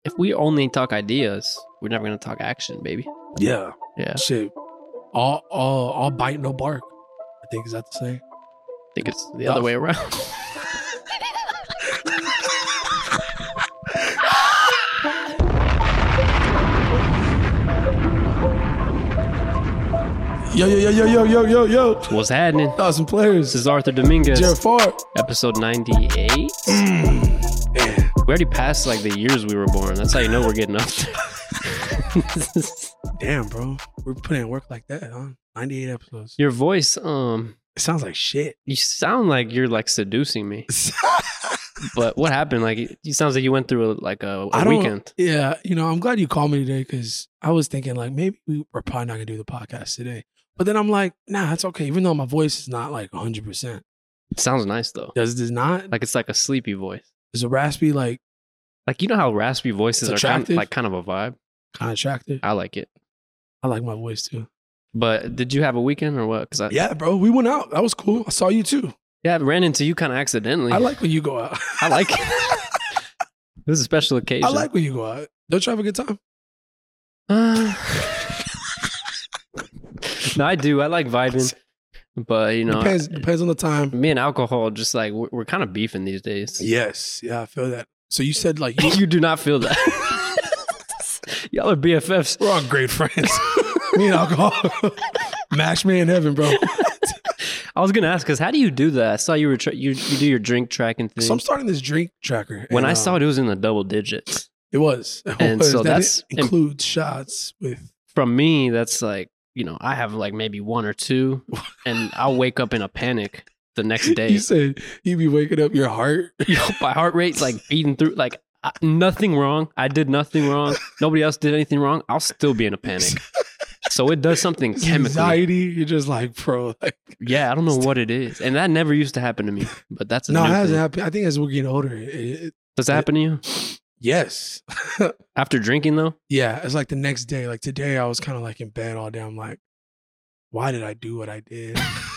if we only talk ideas, we're never gonna talk action, baby. Yeah. Yeah. Shit. All bite, no bark. I think, is that the saying? I think it's the other way around. Yo. What's happening? Thousand players. This is Arthur Dominguez. Jared Farr. Episode 98. Man. We already passed like the years we were born. That's how you know we're getting up there. Damn, bro. We're putting in work like that, huh? 98 episodes. Your voice, It sounds like shit. you sound like you're like seducing me. But what happened? Like, you sounds like you went through a weekend. Yeah, I'm glad you called me today because I was thinking like maybe we're probably not gonna do the podcast today. But then I'm like, nah, that's okay. Even though my voice is not like 100%. It sounds nice though. Does it not? Like it's like a sleepy voice. Is a raspy like Like, you know how raspy voices It's are attractive? kind of a vibe? kind of attractive? I like it. I like my voice too. But did you have a weekend or what? Because Yeah, bro. We went out. That was cool. I saw you too. I ran into you kind of accidentally. I like when you go out. I like it. It was a special occasion. I like when you go out. Don't you have a good time? No, I do. I like vibing. But, Depends on the time. me and alcohol, just like, we're kind of beefing these days. Yes. Yeah, I feel that. So you said like You do not feel that. Y'all are BFFs. we're all great friends. Me and alcohol. Match me in heaven, bro. I was going to ask, because how do you do that? I saw you were you do your drink tracking thing. So I'm starting this drink tracker. When and, I saw it was in the double digits. it was. And so that includes shots with. From me, that's like, I have like maybe one or two, and I'll wake up in a panic the next day. You said you be waking up your heart. My heart rate's like beating through, like nothing wrong. I did nothing wrong. Nobody else did anything wrong. I'll still be in a panic. So it does something chemically. Anxiety. You're just like, bro. Like, Yeah, I don't know what it is. And that never used to happen to me. But that's a no, it new hasn't thing. happened. I think as we're getting older, Does that happen to you? yes. After drinking, though? Yeah, it's like the next day. Like today, I was kind of like in bed all day. I'm like, why did I do what I did?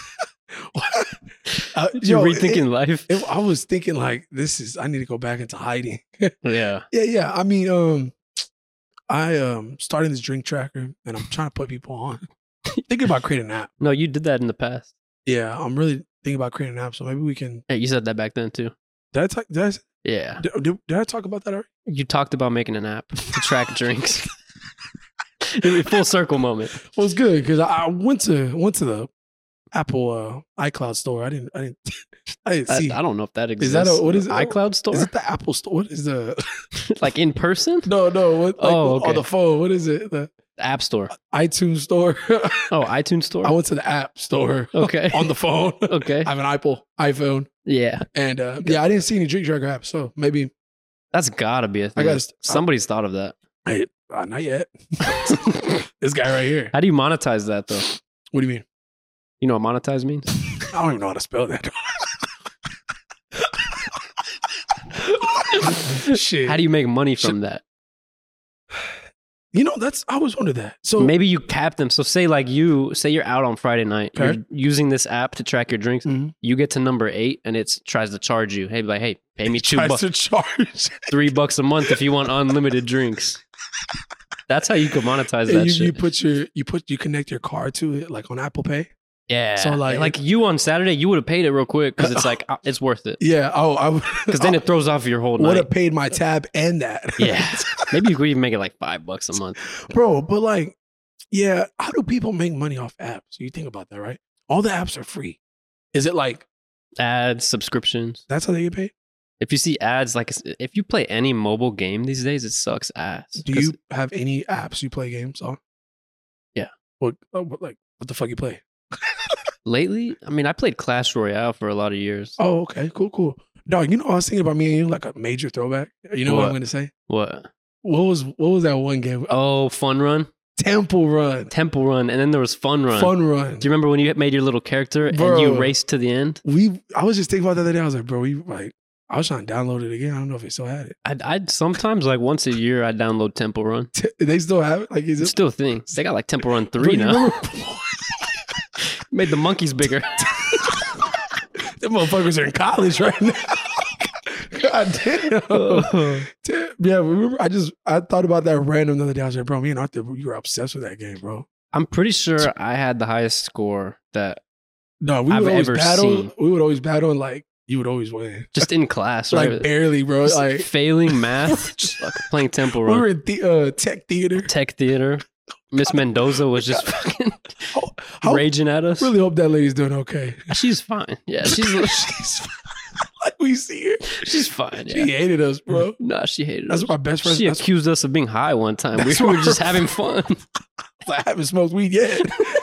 You're rethinking life? I was thinking like, I need to go back into hiding. Yeah. Yeah. I mean, I starting this drink tracker and I'm trying to put people on. Thinking about creating an app. No, you did that in the past. Yeah, I'm really thinking about creating an app. So maybe we can. Hey, you said that back then, too. Did Yeah. did I talk about that already? You talked about making an app to track drinks. It was a full circle moment. Well, it's good because I went to the Apple iCloud store. I didn't see. I don't know if that Is exists. that what is it? iCloud store? Is it the Apple store? What is the? Like in person? No. What, like, Okay. on the phone. What is it? The App store. iTunes store. Oh, iTunes store? I went to the App store. Okay. On the phone. Okay. I have an iPhone, Yeah. and I didn't see any drink tracker apps. So maybe That's gotta be a thing. I gotta. Somebody's thought of that. Not yet. This guy right here. How do you monetize that, though? What do you mean? You know what monetize means? I don't even know how to spell that. Shit. How do you make money from that? I always wondered that. So Maybe you cap them. So say you're out on Friday night. Okay. You're using this app to track your drinks. Mhm. You get to number 8 and it tries to charge you. Hey, pay me tries to $2, charge. $3 a month if you want unlimited drinks. That's how you could monetize that shit. You connect your card to it like on Apple Pay. Yeah. So, like you on Saturday, you would have paid it real quick because it's like, it's worth it. Yeah. Oh, I Because then it throws off your whole would night. have paid my tab and that. Yeah. Maybe you could even make it like $5 a month. Bro, but like, yeah, how do people make money off apps? You think about that, right? All the apps are free. Is it like Ads, subscriptions. that's how they get paid? If you see ads, like if you play any mobile game these days, it sucks ass. Do you have any apps you play games on? Yeah. What the fuck you play? Lately, I mean, I played Clash Royale for a lot of years. Oh, okay, cool. Dog, I was thinking about me and you like a major throwback. You know what I'm going to say? What? What was that one game? Oh, Fun Run? Temple Run. Temple Run. And then there was Fun Run. Fun Run. Do you remember when you made your little character and Bro. you raced to the end? I was just thinking about that the other day. I was like, bro, I was trying to download it again. I don't know if they still had it. I'd sometimes, like once a year, I'd download Temple Run. They still have it? Like, is It's it still a thing. They got like Temple Run 3 Bro, you now. remember- Made the monkeys bigger. Them motherfuckers are in college right now. God damn. Yeah, remember? I thought about that random the other day. I was like, bro, me and Arthur, you were obsessed with that game, bro. I'm pretty sure I had the highest score that No, we I've would always ever battle. seen. We would always battle, and like you would always win. just in class, Like right? barely, bro. Just Like failing math, just fucking playing Temple we were Run, in tech theater. Tech Theater. Miss Mendoza was just fucking How- raging at us. Really hope that lady's doing okay. She's fine. Yeah, she's She's like we see her. she's fine. She Yeah. hated us, bro. Nah, she hated That's us. what my best friend. She That's accused us of being high one time. We That's were why just her- having fun. I haven't smoked weed yet.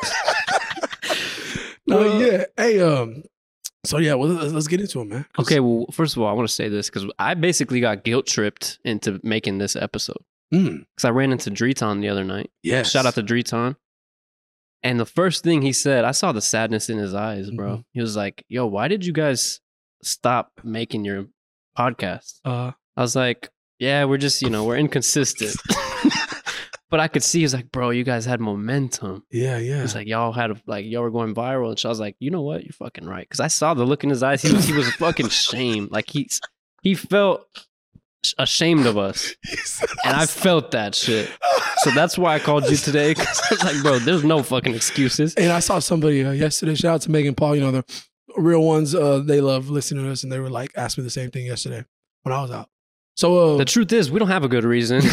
No, yeah. Hey, so yeah, well, let's get into it, man. 'Cause- Okay, well, first of all, I want to say this because I basically got guilt tripped into making this episode because I ran into Dreeton the other night. Yes. Shout out to Dreeton. And the first thing he said, I saw the sadness in his eyes, bro. Mhm. He was like, yo, why did you guys stop making your podcast? Uh, I was like, yeah, we're just, we're inconsistent. But I could see, he was like, bro, you guys had momentum. yeah. It's like y'all y'all were going viral, and so I was like, you know what, you're fucking right, because I saw the look in his eyes. He was fucking shamed, like he felt ashamed of us, and I felt that shit. So that's why I called you today, because I was like, bro, there's no fucking excuses. And I saw somebody yesterday. Shout out to Megan Paul. You know, the real ones. They love listening to us, and they were like, asked me the same thing yesterday when I was out. So The truth is, we don't have a good reason.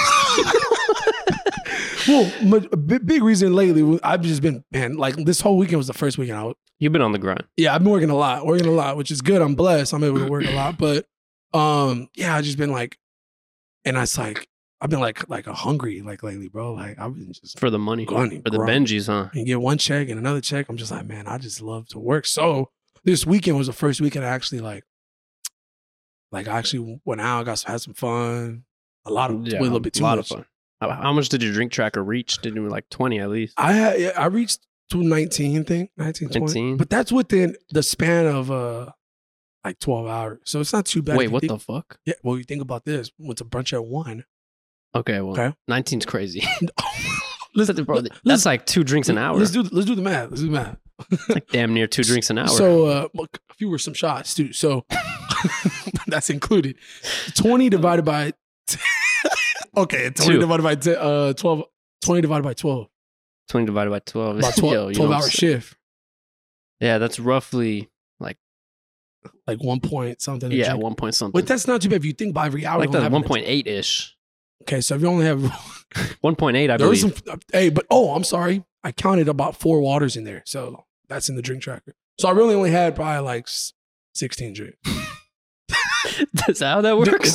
well, a big reason lately, I've just been, man, like this whole weekend was the first weekend out. You've been on the grind. Yeah, I've been working a lot, which is good. I'm blessed. I'm able to work a lot. But yeah, I've just been like, and it's like, I've been like a hungry like lately, bro. Like I've been just For the money. gunning, For the grind. Benjis, huh? And get one check and another check. I'm just like, man, I just love to work. So this weekend was the first weekend I actually like I actually went out, had some fun. A little bit too a lot much. of fun. How much did your drink tracker reach? Did you like 20 at least? I reached to 19, 20. 19? But that's within the span of like 12 hours. So it's not too bad. Wait, if you what think- the fuck? Yeah, well, you think about this. Went to brunch at 1. Okay, well, Okay. 19's crazy. Listen, Bro, that's like 2 drinks an hour. Let's do the math. Let's do the math. Like damn near 2 drinks an hour. So a few were some shots too. So that's included. 20 divided by okay, 20 Two. divided by 12. 20 divided by 12. 20 divided by 12. About 12, Yo, you 12 know hour what I'm saying? shift. Yeah, that's roughly Like 1 point something. a yeah, drink. 1 point something. But that's not too bad if you think about every hour. like you only that have 1.8 ish. Okay, so if you only have 1.8, I there was believe. some but I'm sorry. I counted about 4 waters in there. So that's in the drink tracker. So I really only had probably like 16 drinks. That's how that works.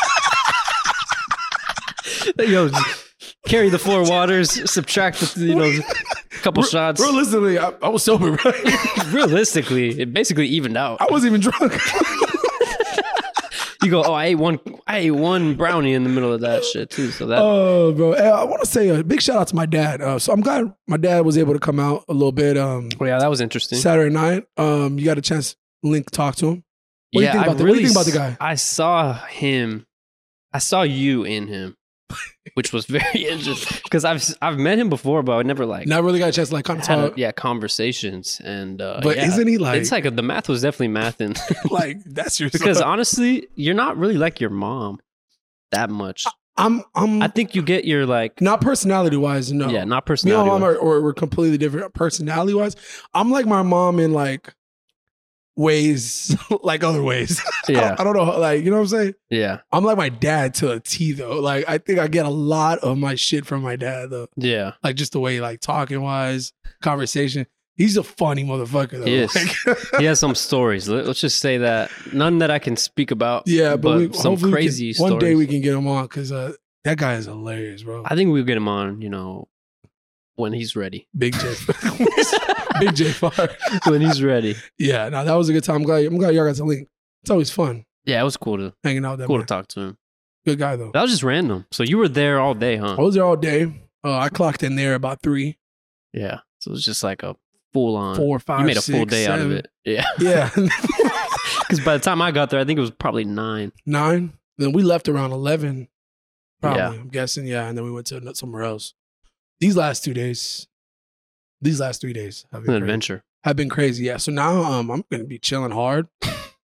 Yo, carry the 4 waters, subtract the, couple shots. Realistically, I was sober, right? Realistically, it basically evened out. I wasn't even drunk. You go, oh, I ate one brownie in the middle of that shit too. So that Oh, bro. I want to say a big shout out to my dad. So I'm glad my dad was able to come out a little bit oh yeah, that was interesting. Saturday night. You got a chance to talk to him. What do you think about I what do you think about the guy? I saw him. I saw you in him, which was very interesting because I've met him before, but I never like Not really got a chance to like kind of had talk. conversations and But yeah. isn't he like, It's like the math was definitely mathing like that's your because son? honestly, you're not really like your mom that much. I'm I think you get your like not personality wise, no. yeah, not Me and personality. my mom are we're completely different personality wise. I'm like my mom in like ways, like other ways. Yeah. I don't know, like you know what I'm saying. Yeah, I'm like my dad to a T though. Like I think I get a lot of my shit from my dad though. yeah. Like just the way like talking wise, conversation. He's a funny motherfucker though. He is. Like, He has some stories. Let's just say that none that I can speak about. yeah, but we, some hopefully crazy one day stories. we can get him on because that guy is hilarious, bro. I think we'll get him on. When he's ready. Big J, Big J Far. When he's ready. Yeah, no, that was a good time. I'm glad y'all got to link. It's always fun Yeah, it was cool to hanging out with that cool man. to talk to him. Good guy though. That was just random. So you were there all day, I huh? was there all day. I clocked in there about 3, Yeah. So it was just like a full on. 4, 5. You made a full 6, day out of 7. it. Yeah. Yeah, Because by the time I got there, I think it was probably 9. 9. Then we left around 11. Probably, Yeah. I'm guessing. Yeah, and then we went to somewhere else. These last 3 days have An been crazy. adventure. Have been crazy. Yeah. So now I'm gonna be chilling hard.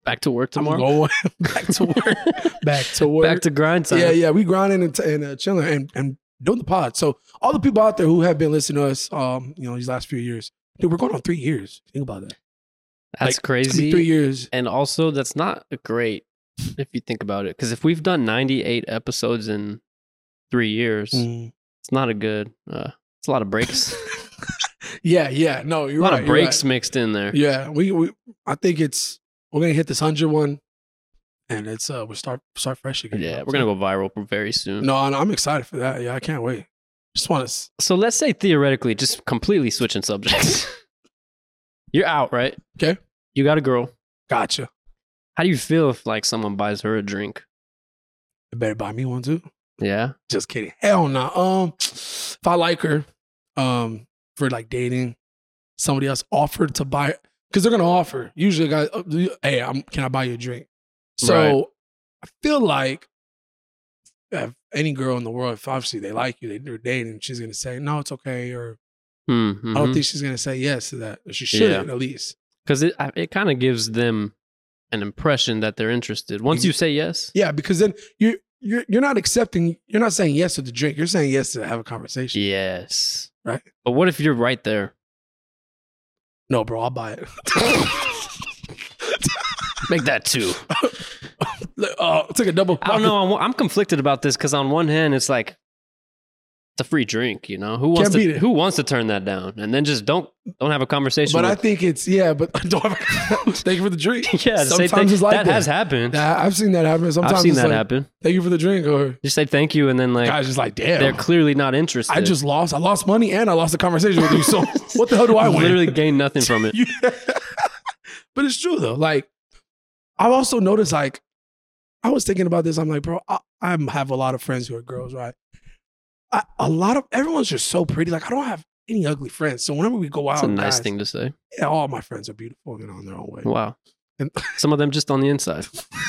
Back to work I'm tomorrow. going back to work. Back to work. Back to grind time. Yeah. We grinding and chilling and doing the pod. So all the people out there who have been listening to us, these last few years, dude, we're going on 3 years. Think about that. That's It's gonna be crazy. 3 years. And also, that's not great if you think about it. Because if we've done 98 episodes in 3 years, it's not a good. It's a lot of breaks. Yeah. No, you're A lot right. of breaks mixed in there. Yeah, we I think we're gonna hit this 100 one, and it's we start fresh again. Yeah, we're gonna go viral very soon. No, I'm excited for that. Yeah, I can't wait. Just want to. So let's say theoretically, just completely switching subjects. You're out, right? Okay. You got a girl. Gotcha. How do you feel if like someone buys her a drink? You better buy me one too. Yeah. Just kidding. Hell no. If I like her, for like dating, somebody else offered to buy it because they're gonna offer. Usually, guys, hey, can I buy you a drink? So Right. I feel like if any girl in the world, if obviously they like you, they're dating, she's gonna say no, it's okay, or Mm-hmm. I don't think she's gonna say yes to that. She shouldn't at least. Because it kind of gives them an impression that they're interested. Once you say yes, Yeah, because then you're not accepting. You're not saying yes to the drink. You're saying yes to have a conversation. yes. Right. But what if you're right there? No, bro, I'll buy it. Make that two. Took a double. I don't know. I'm conflicted about this because on one hand, it's like it's a free drink. You know, who wants Can't beat to it. who wants to turn that down and then just don't have a conversation. But I with, think it's but I don't have. Thank you for the drink. yeah, say sometimes it's like that has happened. I've seen that happen. Sometimes I've seen it's that like, happen. Thank you for the drink, or Just say thank you and then like guys just like, damn, they're clearly not interested. I lost money and I lost the conversation with you. So what the hell do I win? literally gained nothing from it. But it's true though. Like I've also noticed, like I was thinking about this. I'm like, bro, I have a lot of friends who are girls, right? Everyone's just so pretty. Like I don't have any ugly friends. So whenever we go out, That's a nice guys, thing to say. Yeah, all my friends are beautiful, in their own way. Wow. And- Some of them just on the inside.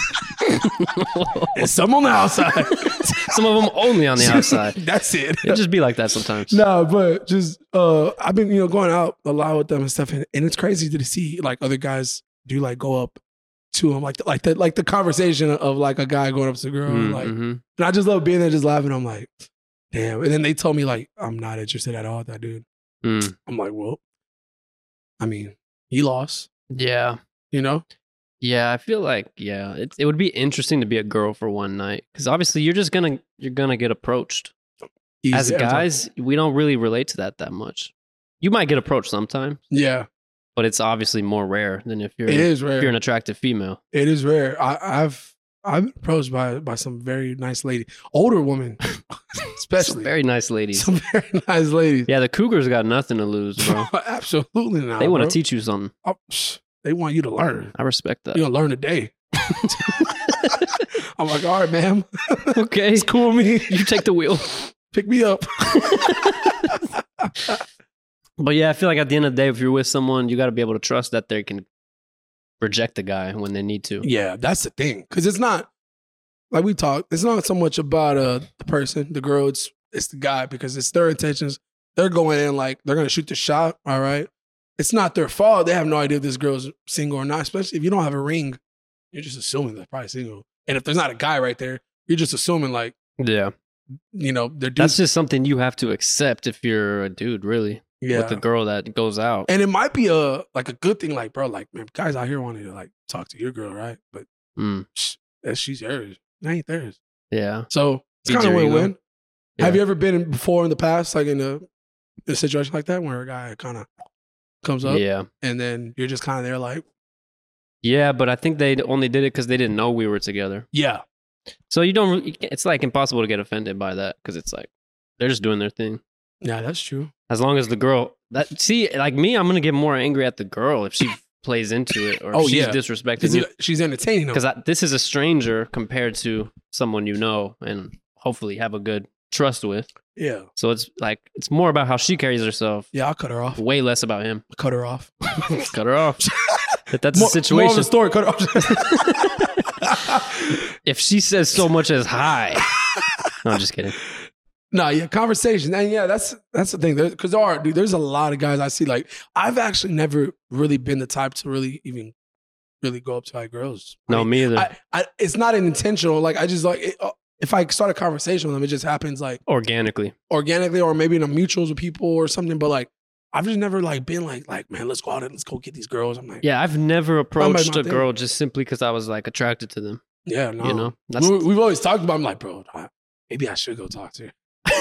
And some on the outside. Some of them only on the outside. That's it. It just be like that sometimes. No, but just I've been going out a lot with them and stuff, and it's crazy to see like other guys do like go up to them like the conversation of like a guy going up to a girl like, Mm-hmm. and I just love being there just laughing. I'm like, damn. And then they told me like I'm not interested at all with that dude. Mm. I'm like, well, I mean, he lost, Yeah. Yeah, I feel like it would be interesting to be a girl for one night because obviously you're gonna get approached. As guys, we don't really relate to that much. You might get approached sometimes, Yeah, but it's obviously more rare than if you're it is rare. if you're an attractive female. It is rare. I've been approached by some very nice lady, older woman, especially Some very nice ladies. some very nice ladies. Yeah, the Cougars got nothing to lose, bro. Absolutely not. They want bro. to teach you something. Oh, they want you to learn. I respect that. You're gonna learn today. I'm like, all right, ma'am. Okay, It's cool with me. you take the wheel. Pick me up. But yeah, I feel like at the end of the day, if you're with someone, you got to be able to trust that they can reject the guy when they need to. Yeah, that's the thing. Because it's not like we talked. It's not so much about the person, the girl. It's the guy because it's their intentions. They're going in like they're gonna shoot the shot. All right. It's not their fault. They have no idea if this girl's single or not. Especially if you don't have a ring, you're just assuming they're probably single. And if there's not a guy right there, you're just assuming like Yeah. they're That's dudes. just something you have to accept if you're a dude, really. Yeah. With the girl that goes out. And it might be a good thing, like, bro, like, man, guys out here wanting to like talk to your girl, right? But Mm, she's yours. It ain't theirs. yeah. So it's Feeds kind of your ego. win-win. Yeah. Have you ever been before in the past, like in a situation like that, where a guy kind of comes up Yeah. and then you're just kind of there, like, Yeah, but I think they only did it because they didn't know we were together. yeah, So you don't really, it's like impossible to get offended by that because it's like they're just doing their thing. yeah, that's true. As long as the girl, like me, I'm going to get more angry at the girl if she plays into it or if she's disrespecting you. She's entertaining them. Because this is a stranger compared to someone you know and hopefully have a good trust with. Yeah, So it's like, it's more about how she carries herself, yeah, I'll cut her off. way less about him. Cut her off. Cut her off. If that's More the of situation. the story. Cut her off. If she says so much as hi. No, I'm just kidding. No, yeah, conversation. And yeah, that's the thing. Because there's a lot of guys I see. Like, I've actually never really been the type to really even really go up to like girls. No, me either. It's not an intentional. Like I just like if I start a conversation with them, it just happens like Organically, or maybe in a mutuals with people or something. But like I've just never like been like man, let's go out and let's go get these girls. I'm like, yeah, I've never approached my a thing. girl just simply because I was like attracted to them. yeah, no, You know, we've always talked about. I'm like, bro, maybe I should go talk to her.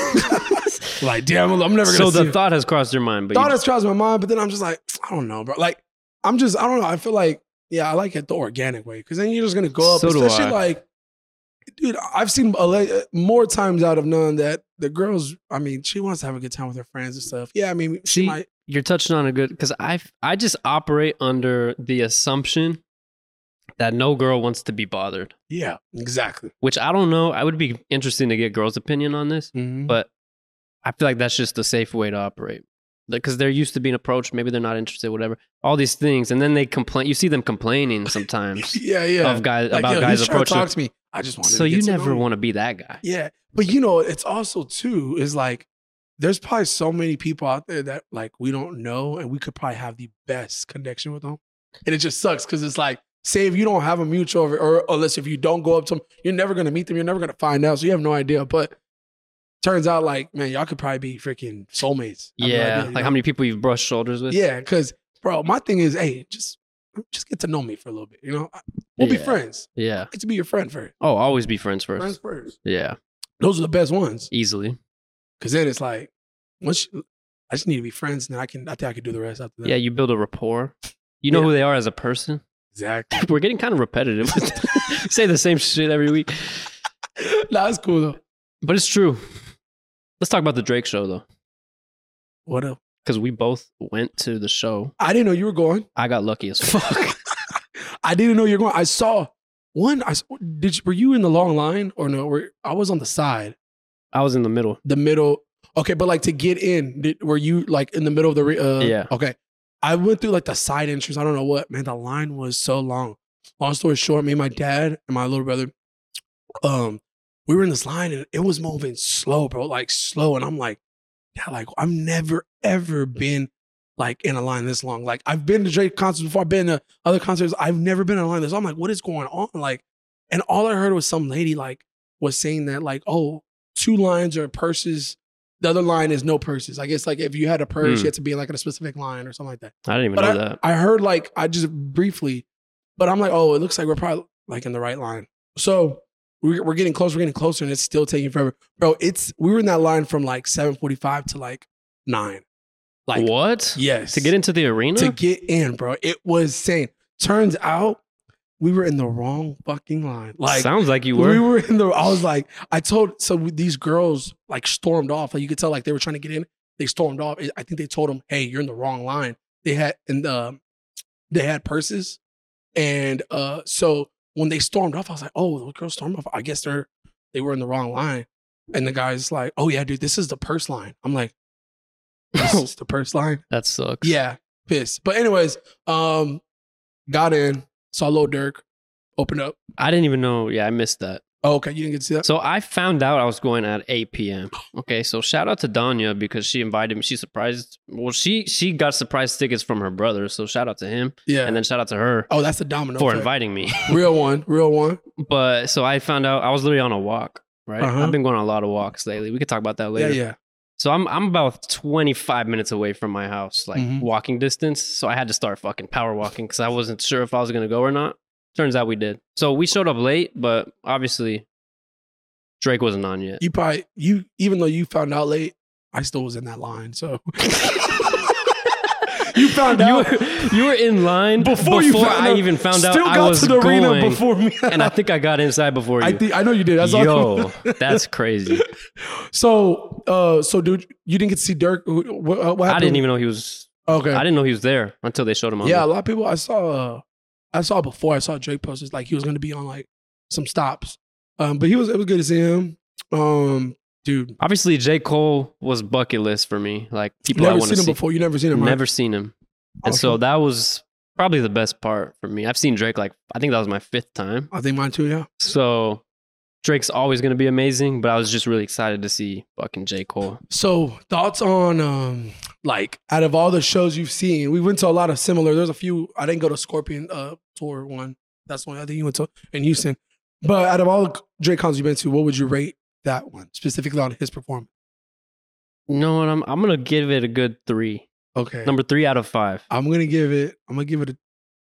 Like, damn, I'm never gonna. So see the thought has crossed your mind, but thought has crossed my mind, but then I'm just like, I don't know, bro. Like, I don't know. I feel like, yeah, I like it the organic way because then you're just gonna go up, So do especially I. like, dude, I've seen more times out of none that the girls. I mean, she wants to have a good time with her friends and stuff. Yeah, I mean, she See, might. you're touching on a good because I just operate under the assumption that no girl wants to be bothered, Yeah, exactly. which I don't know. I would be interesting to get girls' opinion on this, Mhm. but I feel like that's just a safe way to operate. Because they're used to being approached, maybe they're not interested, whatever. All these things, and then they complain. You see them complaining sometimes Yeah, yeah. of guys Like, about yo, guys he's trying to approaching. talk to me. I just want. So you never want to be that guy. Yeah, but you know, it's also too is like there's probably so many people out there that like we don't know, and we could probably have the best connection with them, and it just sucks because it's like, say if you don't have a mutual, or unless if you don't go up to them, you're never gonna meet them, you're never gonna find out, so you have no idea. But turns out, like, man, y'all could probably be freaking soulmates. I have no Yeah, idea, you like know? how many people you've brushed shoulders with. Yeah, because bro, my thing is, hey, just get to know me for a little bit, you know. We'll be Yeah. friends. Yeah. I get to be your friend first. Oh, always be friends first. Friends first. Yeah, Those are the best ones. easily. Because then it's like, once I just need to be friends, and I think I could do the rest after that. Yeah, you build a rapport. You know Yeah. who they are as a person. Exactly. We're getting kind of repetitive. Say the same shit every week, Nah, it's cool though. but it's true. Let's talk about the Drake show though, What up? because we both went to the show. I didn't know you were going. I got lucky as fuck. I didn't know you were going. I saw one. Were you in the long line or no? I was on the side, I was in the middle. the middle. Okay, but like to get in, were you like in the middle of the? Yeah. Okay, I went through like the side entrance. I don't know what, man. The line was so long. Long story short, me and my dad and my little brother, we were in this line and it was moving slow, bro, like slow. And I'm like, yeah, like I've never ever been like in a line this long. Like I've been to Drake concerts before. I've been to other concerts. I've never been in a line this long. I'm like, what is going on? Like, and all I heard was some lady like was saying that like, oh, 2 lines are purses. The other line is no purses. I guess like if you had a purse, you had to be like in a specific line or something like that. I didn't even But know that. I heard like I just briefly, but I'm like, oh, it looks like we're probably like in the right line. So we're getting closer, and it's still taking forever, bro. We were in that line from like 7:45 to like 9. Like What? yes, To get into the arena? to get in, bro. It was insane. Turns out we were in the wrong fucking line. Like Sounds like you were. we were in the. I was like, these girls like stormed off. Like you could tell, like they were trying to get in. They stormed off. I think they told them, "Hey, you're in the wrong line." They had purses, and so when they stormed off, I was like, "Oh, those girls stormed off. I guess they were in the wrong line." And the guy's like, "Oh yeah, dude, this is the purse line." I'm like, "This is the purse line." That sucks. Yeah, pissed. But anyways, got in, saw Lil Durk, opened up. I didn't even know. Yeah, I missed that. Oh, okay, you didn't get to see that. So I found out I was going at 8 p.m. Okay, so shout out to Danya because she invited me. She surprised. Well, she got surprise tickets from her brother. So shout out to him. Yeah. And then shout out to her Oh, that's the domino for effect. inviting me. Real one. But so I found out I was literally on a walk, right? Uh-huh. I've been going on a lot of walks lately. We could talk about that Yeah, later. yeah. So I'm about 25 minutes away from my house, like Mhm. walking distance. So I had to start fucking power walking because I wasn't sure if I was gonna go or not. Turns out we did. So we showed up late, but obviously Drake wasn't on yet. Even though you found out late, I still was in that line. So you found out You were in line before you found I out. even found out Still I got was to the arena going, before me. and I think I got inside before you. I know you did. That's all. Yo, that's crazy. So, dude, you didn't get to see Dirk. What happened? I didn't even know he was. Okay. I didn't know he was there until they showed him on. Yeah, a there. lot of people I saw before. I saw Drake posts like he was going to be on like some stops. But it was good to see him. Dude, Obviously, J. Cole was bucket list for me. Like people I never want seen to him see. before. You never seen him, right? Never seen him, and Okay. so that was probably the best part for me. I've seen Drake like I think that was my 5th time. I think mine too. Yeah. So Drake's always going to be amazing, but I was just really excited to see fucking J. Cole. So thoughts on Like out of all the shows you've seen, we went to a lot of similar. There's a few. I didn't go to Scorpion tour one. That's the one I think you went to in Houston. But out of all the Drake concerts you've been to, what would you rate that one specifically on his performance? You know what? I'm gonna give it a good 3. Okay, Number 3 out of 5. I'm gonna give it a.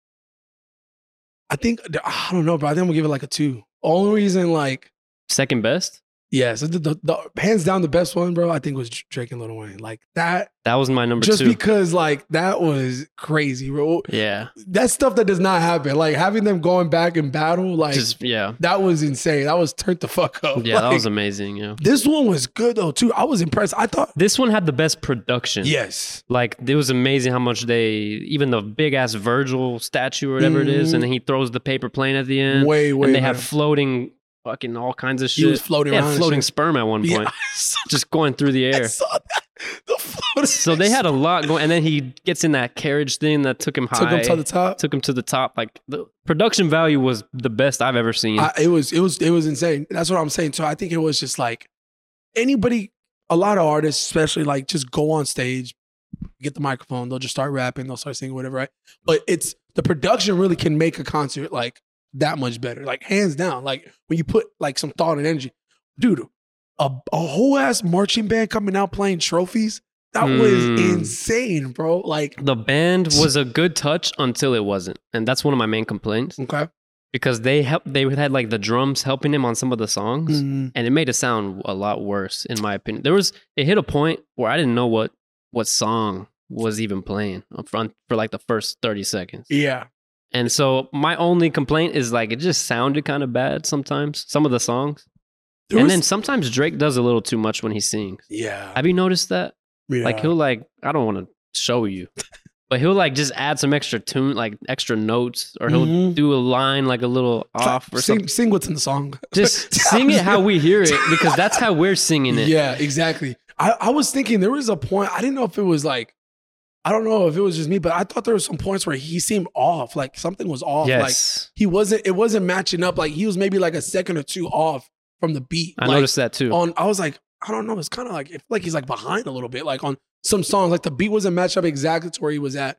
I don't know, but I think I'm gonna give it like a 2. Only reason, like, Second best? yes, the hands down the best one, bro. I think was Drake and Lil Wayne. Like that. That was my number 2. Just because, like, that was crazy, bro. Yeah. That's stuff that does not happen. Like having them going back in battle, like, Yeah. that was insane. That was turned the fuck up. Yeah, Like, that was amazing. Yeah. this one was good though too. I was impressed. I thought, This one had the best production. yes, Like, it was amazing how much even the big ass Virgil statue or whatever it is, and then he throws the paper plane at the end. way. And they better. have floating fucking all kinds of He shit. was floating They had around. and floating shit. sperm at one Yeah, point, I saw, just going through the I air. saw that. The floating. So they had a lot going, and then he gets in that carriage thing that took him high. took him to the top. Took him to the top. Like, the production value was the best I've ever seen. It was insane. That's what I'm saying. So I think it was just like anybody, a lot of artists, especially like just go on stage, get the microphone, they'll just start rapping, they'll start singing, whatever, right? But it's the production really can make a concert like that much better. Like hands down. Like when you put like some thought and energy. Dude, a whole ass marching band coming out playing trophies. That was insane, bro. Like, The band was a good touch until it wasn't, and that's one of my main complaints, okay. because they had like the drums helping him on some of the songs, Mhm. and it made it sound a lot worse in my opinion. It hit a point where I didn't know what song was even playing up front for like the first 30 seconds. Yeah. And so my only complaint is like it just sounded kind of bad sometimes, some of the songs. Then sometimes Drake does a little too much when he sings. yeah. Have you noticed that? Yeah. Like he'll like, I don't want to show you, but he'll like just add some extra tune, like extra notes, or he'll Mhm. do a line like a little off or something. Sing what's in the song. Just sing it how we hear it, because that's how we're singing it. Yeah, exactly. I was thinking there was a point, I didn't know if it was like, I don't know if it was just me, but I thought there were some points where he seemed off, like something was off. Yes. Like it wasn't matching up. Like he was maybe like a second or two off from the beat. I Like, noticed that too. I was like, I don't know. It's kind of like, it feel like he's like behind a little bit. Like on some songs, like the beat wasn't matched up exactly to where he was at,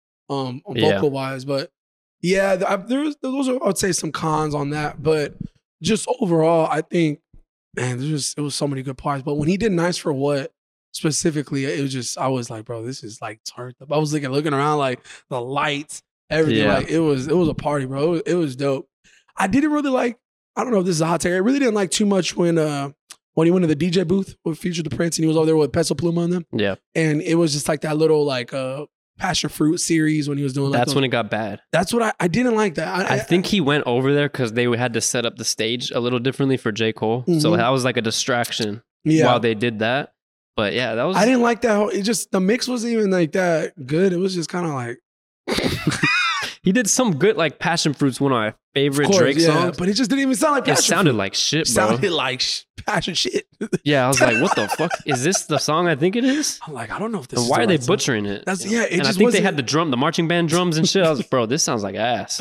on Yeah. vocal wise. But yeah, those are, I would say, some cons on that. But just overall, I think, man, it was so many good parts. But when he did Nice for What specifically, it was just, I was like, bro, this is like turned up. I was looking around, like the lights, everything. Yeah. Like it was a party, bro. It was dope. I didn't really like, I don't know if this is a hot take. I really didn't like too much when he went to the DJ booth with Future the Prince and he was over there with Peso Pluma on them. Yeah. And it was just like that little like passion fruit series when he was doing like That's when it got bad. that's what I didn't like that. I think he went over there because they had to set up the stage a little differently for J. Cole. So Mhm. that was like a distraction yeah. while they did that. But yeah, that was. I didn't like that whole, it just, the mix wasn't even like that good. It was just kind of like, He did some good like Passion Fruit's one of my favorite of course, Drake yeah, songs. but it just didn't even sound like It passion sounded fruit. like shit, It bro. sounded like passion shit. Yeah, I was like, what the fuck? Is this the song I think it is? I'm like, I don't know if this And is why the are they right song. butchering it? That's, yeah, it And I just think they wasn't- had the marching band drums and shit. I was like, bro, this sounds like ass.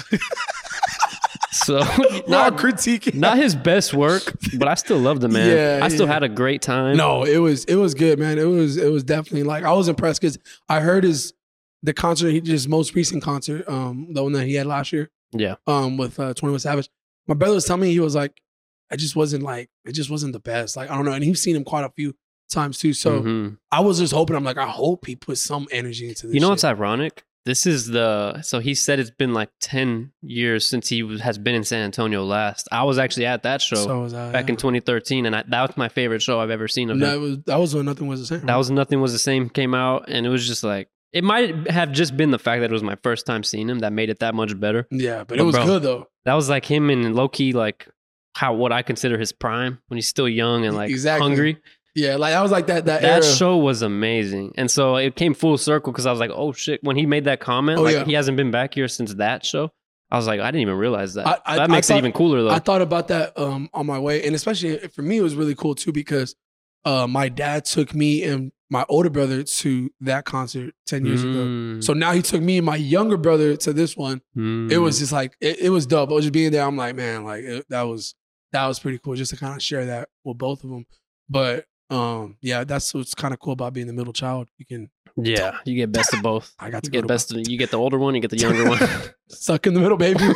So not critiquing. not his best work, but I still loved the man. Yeah, I still yeah. had a great time. No, it was good, man. It was definitely like, I was impressed because I heard the concert, his most recent concert, the one that he had last year, Yeah. with 21 Savage. My brother was telling me, he was like, it just wasn't the best. Like, I don't know. And he's seen him quite a few times too. So Mhm. I was just hoping, I'm like, I hope he put some energy into this. You know shit. what's ironic? This is so he said it's been like 10 years since has been in San Antonio last. I was actually at that show So was I, back in 2013, and that was my favorite show I've ever seen of him. that was when Nothing Was the Same. That was Nothing Was the Same came out, and it was just like, it might have just been the fact that it was my first time seeing him that made it that much better. yeah, but it But was bro, good though. That was like him in low key, like what I consider his prime when he's still young and like Exactly. hungry. Yeah, like I was like that era. That show was amazing. And so it came full circle because I was like, oh shit, when he made that comment, like yeah. he hasn't been back here since that show. I was like, I didn't even realize that. I That makes thought- it even cooler though. I thought about that on my way, and especially for me, it was really cool too because my dad took me and my older brother to that concert 10 years ago. Mm, So now he took me and my younger brother to this one. mm. It was just like it was dope. I was just being there. I'm like, man, like that was pretty cool just to kind of share that with both of them. But yeah, that's what's kind of cool about being the middle child. You can Yeah, you get best of both. I got to You get best. You get the older one. You get the younger one. Stuck in the middle, baby.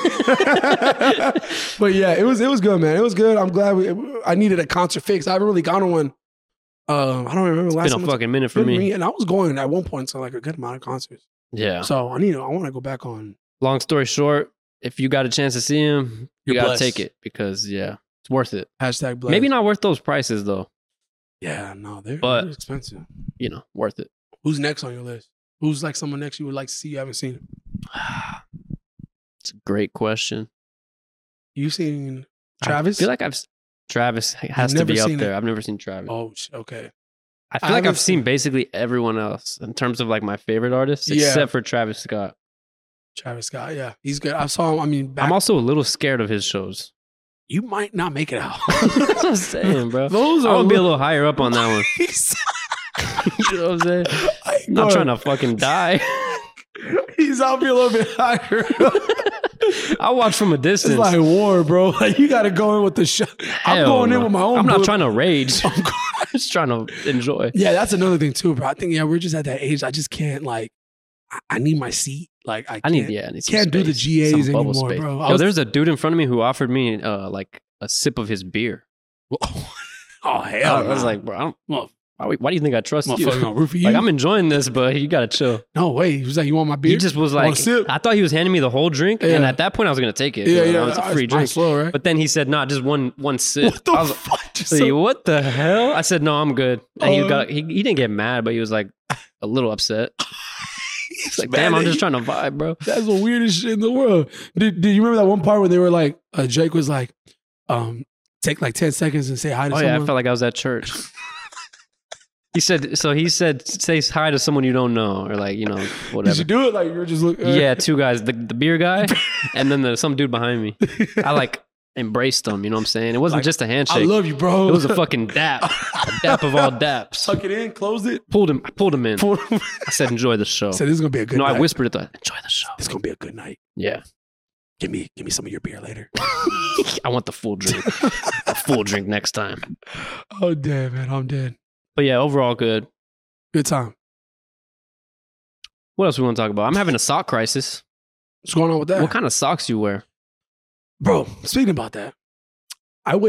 But yeah, it was good, man. It was good. I'm glad I needed a concert fix. I haven't really gone to one. I don't remember last It's been a fucking minute for me. And I was going at one point to like a good amount of concerts. Yeah. So I want to go back on. Long story short, if you got a chance to see him, you You're gotta blessed. take it because it's worth it. Hashtag blessed. Maybe not worth those prices though. Yeah, no, they're expensive. Worth it. Who's next on your list? Who's like someone next you would like to see you haven't seen? It's a great question. You seen Travis? I feel like Travis has to never be up seen there. it. I've never seen Travis. Oh, okay. I feel like I've seen basically everyone else in terms of like my favorite artists, Yeah. except for Travis Scott. Travis Scott, yeah, he's good. I saw him. I mean, I'm also a little scared of his shows. you might not make it out. That's what I'm saying, bro. Those I are want to be a little higher up on that one. He's, You know what I'm saying? I I'm not trying to fucking die. He's out here a little bit higher. I watch from a distance. It's like war, bro. Like you got to go in with the shot. I'm Hell going in no. with my own. I'm not bullet. trying to rage. I'm just trying to enjoy. Yeah, that's another thing too, bro. I think we're just at that age. I just can't like. I need my seat. Like I need some can't do the space, GAs some bubble anymore, space. bro. Yo, there's a dude in front of me who offered me like a sip of his beer. Oh hell! I was like, bro, I don't, why do you think I trust you? Root for you. Like I'm enjoying this, but you gotta chill. No way. He was like, "You want my beer?" He just was Want like, a sip? I thought he was handing me the whole drink, and Yeah. at that point I was gonna take it. Yeah, You know, yeah. it's a free Mine's drink. slow, right? But then he said, "No, just one sip." What the I was fuck? Just like, so- what the hell? I said, "No, I'm good." And Oh. he didn't get mad, but he was like a little upset. He's like, mad "Damn, at I'm just you. trying to vibe, bro." That's the weirdest shit in the world. Did you remember that one part where they were like, Drake was like, take like 10 seconds and say hi to Oh someone? yeah, I felt like I was at church. He said, say hi to someone you don't know, or like, you know, Did whatever. you do it? Like you were just looking. Yeah, two guys, the beer guy, and then some dude behind me. I like embraced them, you know what I'm saying? It wasn't Like, just a I handshake. love you, bro. It was a fucking dap. A dap of all daps. Suck it in, close it. I pulled him in. I said, enjoy the show. So this is gonna be a good No, night. I whispered it though. Enjoy the show. This is gonna be a good night. Yeah. Give me some of your beer later. I want the full drink. A full drink next time. Oh damn, man, I'm dead. But yeah, overall good. Good time. What else we want to talk about? I'm having a sock crisis. What's going on with that? What kind of socks you wear? Bro, speaking about that, I'm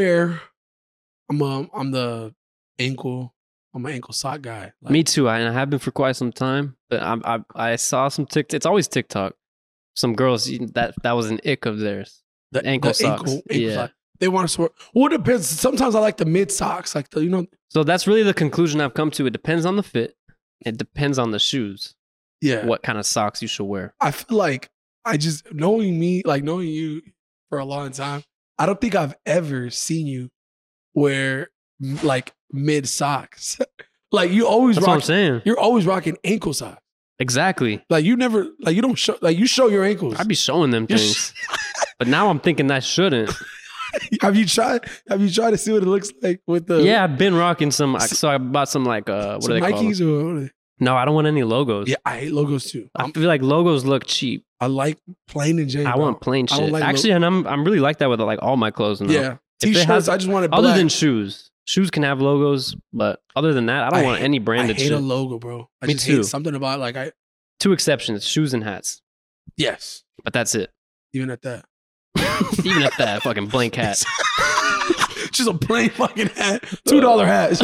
the ankle. I'm an ankle sock guy. Like, Me too. I have been for quite some time. But I saw some TikTok. It's always TikTok. Some girls that was an ick of theirs. the ankle socks. Yeah. sock. They want to swear. Well, it depends. Sometimes I like the mid socks, like the So that's really the conclusion I've come to. It depends on the fit. It depends on the shoes. yeah. What kind of socks you should wear. I feel like I just knowing you for a long time. I don't think I've ever seen you wear like mid socks. Like you always That's what I'm rock. saying. You're always rocking ankle socks. Exactly. Like you never like you don't show like you show your ankles. I'd be showing them You're things. But now I'm thinking that shouldn't. Have you tried to see what it looks like with the Yeah, I've been rocking some. So I bought some like what some are they called? Nikes or what are they? No, I don't want any logos. Yeah, I hate logos too. I feel like logos look cheap. I like plain and Jane. I bro. want plain I don't shit. like Actually, and I'm really like that with like all my clothes now. Yeah, If it t-shirts. has- I just want it Other black. than shoes. Shoes can have logos, but other than that, I don't want any I branded hate shit. a logo, bro. I Me just too. hate something about like Two exceptions: shoes and hats. yes, But that's it. even at that. Even at that fucking blank hat. Just a plain fucking hat, $2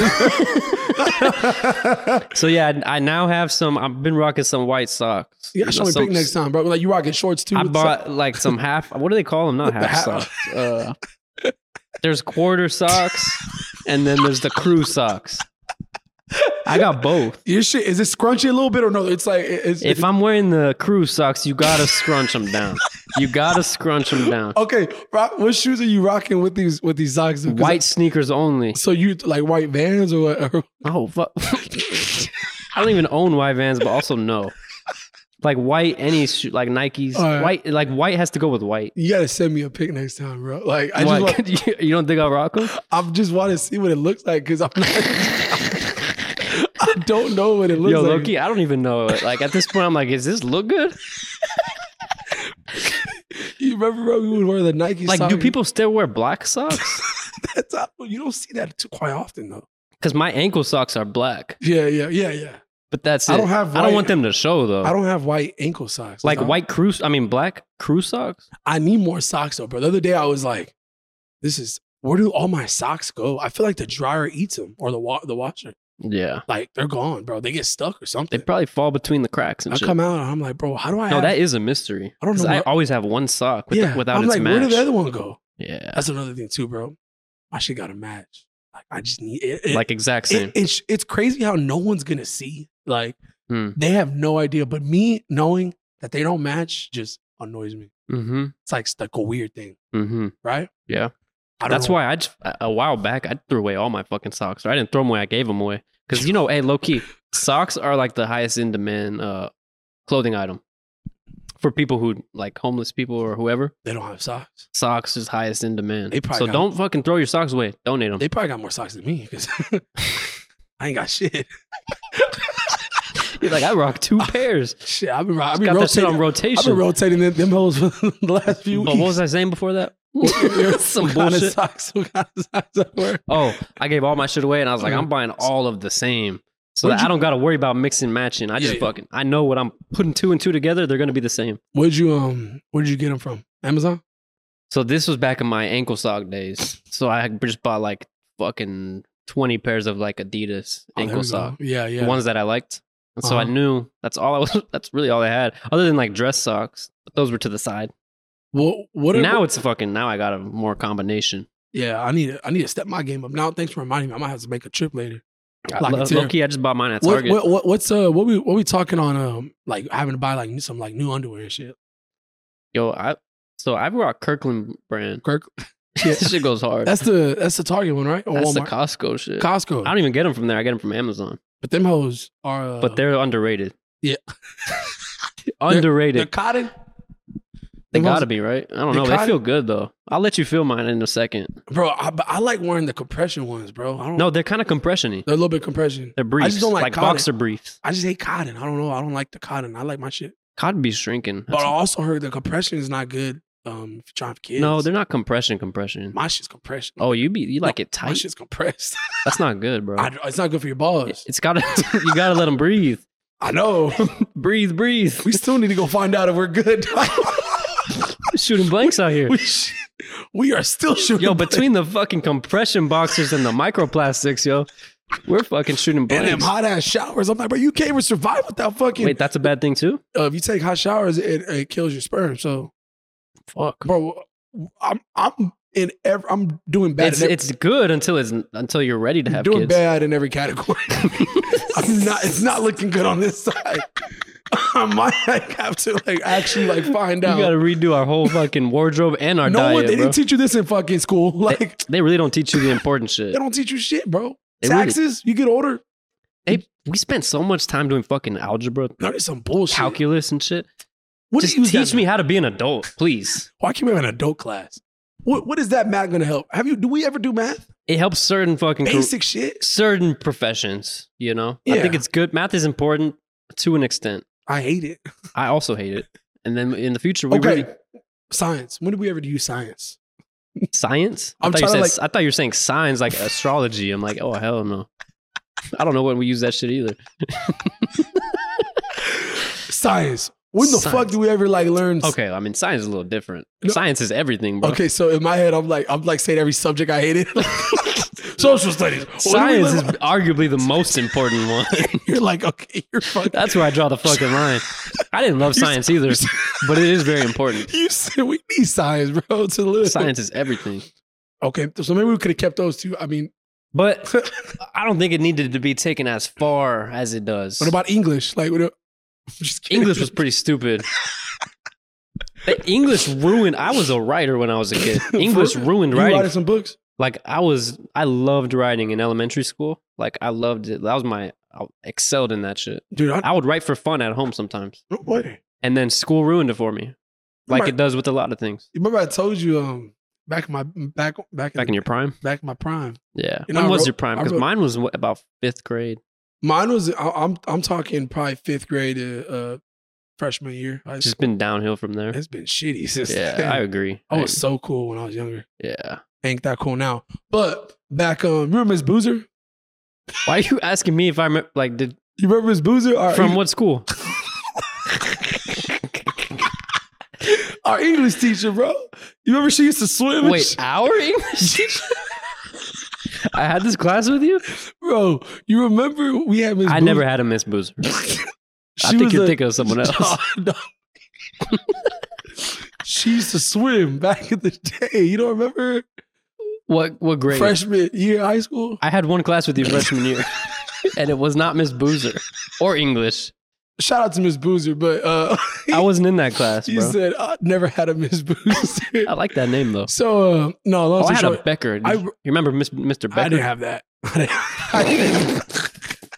hat. So yeah, I now have some. I've been rocking some white socks. You gotta show me a pic next time, bro. Like you rocking shorts too. I with bought like some half. What do they call them? Not The half half- socks. There's quarter socks, and then there's the crew socks. I got both. your shit. Is it scrunchy a little bit or no? It's like If I'm wearing the crew socks, you gotta scrunch them down. You gotta scrunch them down. okay. What shoes are you rocking with these socks? 'Cause White sneakers only. So you like white Vans or what? Oh fuck! I don't even own white Vans, but also no. Like white, any shoe, like Nikes. All right. White, like white has to go with white. You gotta send me a pic next time, bro. Like I What? just want, You don't think I'll rock them? I just want to see what it looks like because I'm not. I don't know what it looks Yo, like. Loki, I don't even know. Like at this point, I'm like, does this look good? You remember, bro? We would wear the Nike. Like, do socks. people still wear black socks? You don't see that too quite often though. Because my ankle socks are black. Yeah. But But that's it. I don't have I don't white- want them to show though. I don't have white ankle socks. like I- black crew socks. I need more socks though, bro. The other day I was like, where do all my socks go? I feel like the dryer eats them or the washer. Yeah, Like they're gone, bro. They get stuck or they something. probably fall between the cracks and I shit. come out and I'm like, bro, how do I No, have that is a mystery. I don't know 'Cause I what- always have one sock without I'm its like, match. where did the other one go? Yeah, That's another thing too, bro. My shit got a match. Like I just need it. like exact same. It's crazy how no one's gonna see. Like Hmm. they have no idea. But me knowing that they don't match just annoys me. Mm-hmm. It's like a weird thing, Mm-hmm. right? Yeah. I don't That's know. why a while back I threw away all my fucking socks. Or I didn't throw them away. I gave them away because hey, low key, socks are like the highest in demand clothing item for people who like homeless people or whoever. They don't have socks. Socks is highest in demand. They probably So got- don't fucking throw your socks away. Donate them. They probably got more socks than me because I ain't got shit. You're like I rock 2 pairs. Shit, I've been Got that shit on rotation. I've been rotating them hoes for the last few But weeks. what was I saying before that? Some What kind of bullshit. socks? What kind of socks I wear? Oh, I gave all my shit away and I was like, I'm buying all of the same. So What'd that I you- don't got to worry about mixing matching. I just Yeah. fucking, I know what I'm putting 2 and 2 together. They're going to be the same. Where'd you get them from? Amazon? So this was back in my ankle sock days. So I had just bought like fucking 20 pairs of like Adidas Oh, there ankle we go. sock. Yeah, yeah. The ones that I liked. And so I Uh-huh. knew that's really all I had. Other than like dress socks. But those were to the side. What Now I got a more combination. Yeah, I need to step my game up. Now, thanks for reminding me. I might have to make a trip later. Like a tear. Low key, I just bought mine at Target. What we talking on like having to buy like some like new underwear and shit. Yo, I rock Kirkland brand. Kirk, This shit goes hard. that's the Target one, right? Or That's the Walmart. Costco shit. Costco. I don't even get them from there. I get them from Amazon. But them hoes are But they're underrated. yeah. Underrated. They're cotton. They them gotta hoes- be, right? I don't they know. They cotton- feel good though. I'll let you feel mine in a second. Bro, I like wearing the compression ones, bro. I don't No, they're kind of compression-y. they're a little bit compression. They're briefs. I just don't like cotton. boxer briefs. I just hate cotton. I don't know. I don't like the cotton. I like my shit. Cotton be shrinking. But I also heard the compression is not good if you're trying to have kids. No, they're not compression. My shit's compression. Oh, you like it My tight? shit's compressed. That's not good, bro. It's not good for your balls. It's gotta. You gotta let them breathe. I know. Breathe. We still need to go find out if we're good. Shooting blanks out here. we are still shooting. Yo, between the fucking compression boxers and the microplastics, yo, we're fucking shooting and them blanks. hot ass showers. I'm like, bro, you can't even survive without fucking. Wait, that's a bad thing too? If you take hot showers, it kills your sperm. So, Fuck. bro, I'm doing bad. It's good until you're ready to I'm have doing kids. bad in every category. It's not looking good on this side. I might have to actually find You out. gotta redo our whole fucking wardrobe and our No diet, one, they bro. didn't teach you this in fucking school. Like They really don't teach you the important they shit. don't teach you shit, bro. They really- Taxes, you get older. We spent so much time doing fucking algebra, No, there's some bullshit. calculus, and shit. What do Just you use teach that- me how to be an adult, please. Why can't we have an adult class? What is that math gonna help? Do we ever do math? It helps certain fucking Basic shit. certain professions. You know, I Yeah. think it's good. Math is important to an extent. I hate it. I also hate it. And then in the future, we Okay. really Science. When did we ever use science? science. I'm I thought trying you to, I thought you were saying signs like astrology. I'm like, oh hell no. I don't know when we use that shit either. Science. When the fuck Science. do we ever learn? Okay, I mean science is a little different. No. Science is everything, bro. Okay, so in my head, I'm like saying every subject I hated. Social studies. Science is arguably the most important one. You're like, okay, you're fucking. That's where I draw the fucking line. I didn't love science either, but it is very important. You said we need science, bro, to live. Science is everything. Okay, so maybe we could have kept those two. I mean, But I don't think it needed to be taken as far as it does. what about English? Just kidding. English was pretty stupid. English ruined. I was a writer when I was a kid. English ruined You writing. writing some books? Like I loved writing in elementary school. Like I loved it. That was I excelled in that shit. Dude, I would write for fun at home sometimes. no way. And then school ruined it for me. Like Right. it does with a lot of things. You remember I told you back in my Back in your prime? back in my prime. Yeah. You know, When I was wrote- your prime? I Because wrote- mine was about 5th grade. Mine was I'm talking probably 5th grade to freshman year. It's just been downhill from there. It's been shitty since Yeah, then. I agree. I was so cool when I was younger. Yeah. Ain't that cool now. But back remember Miss Boozer? Why are you asking me if I remember? Like, did You remember Miss Boozer? From what school? Our English teacher, bro. You remember she used to swim? Wait, our English teacher? I had this class with you? Bro, you remember we had Miss Boozer? I never had a Miss Boozer. I think you're thinking of someone else. No. She used to swim back in the day. You don't remember? What grade? Freshman year high school? I had one class with you freshman year. And it was not Miss Boozer or English. Shout out to Miss Boozer, but I wasn't in that class, bro. you said I never had a Miss Boozer. I like that name though. So no, long I story had short, a Becker. You remember Mr. Becker? I didn't have that. I didn't.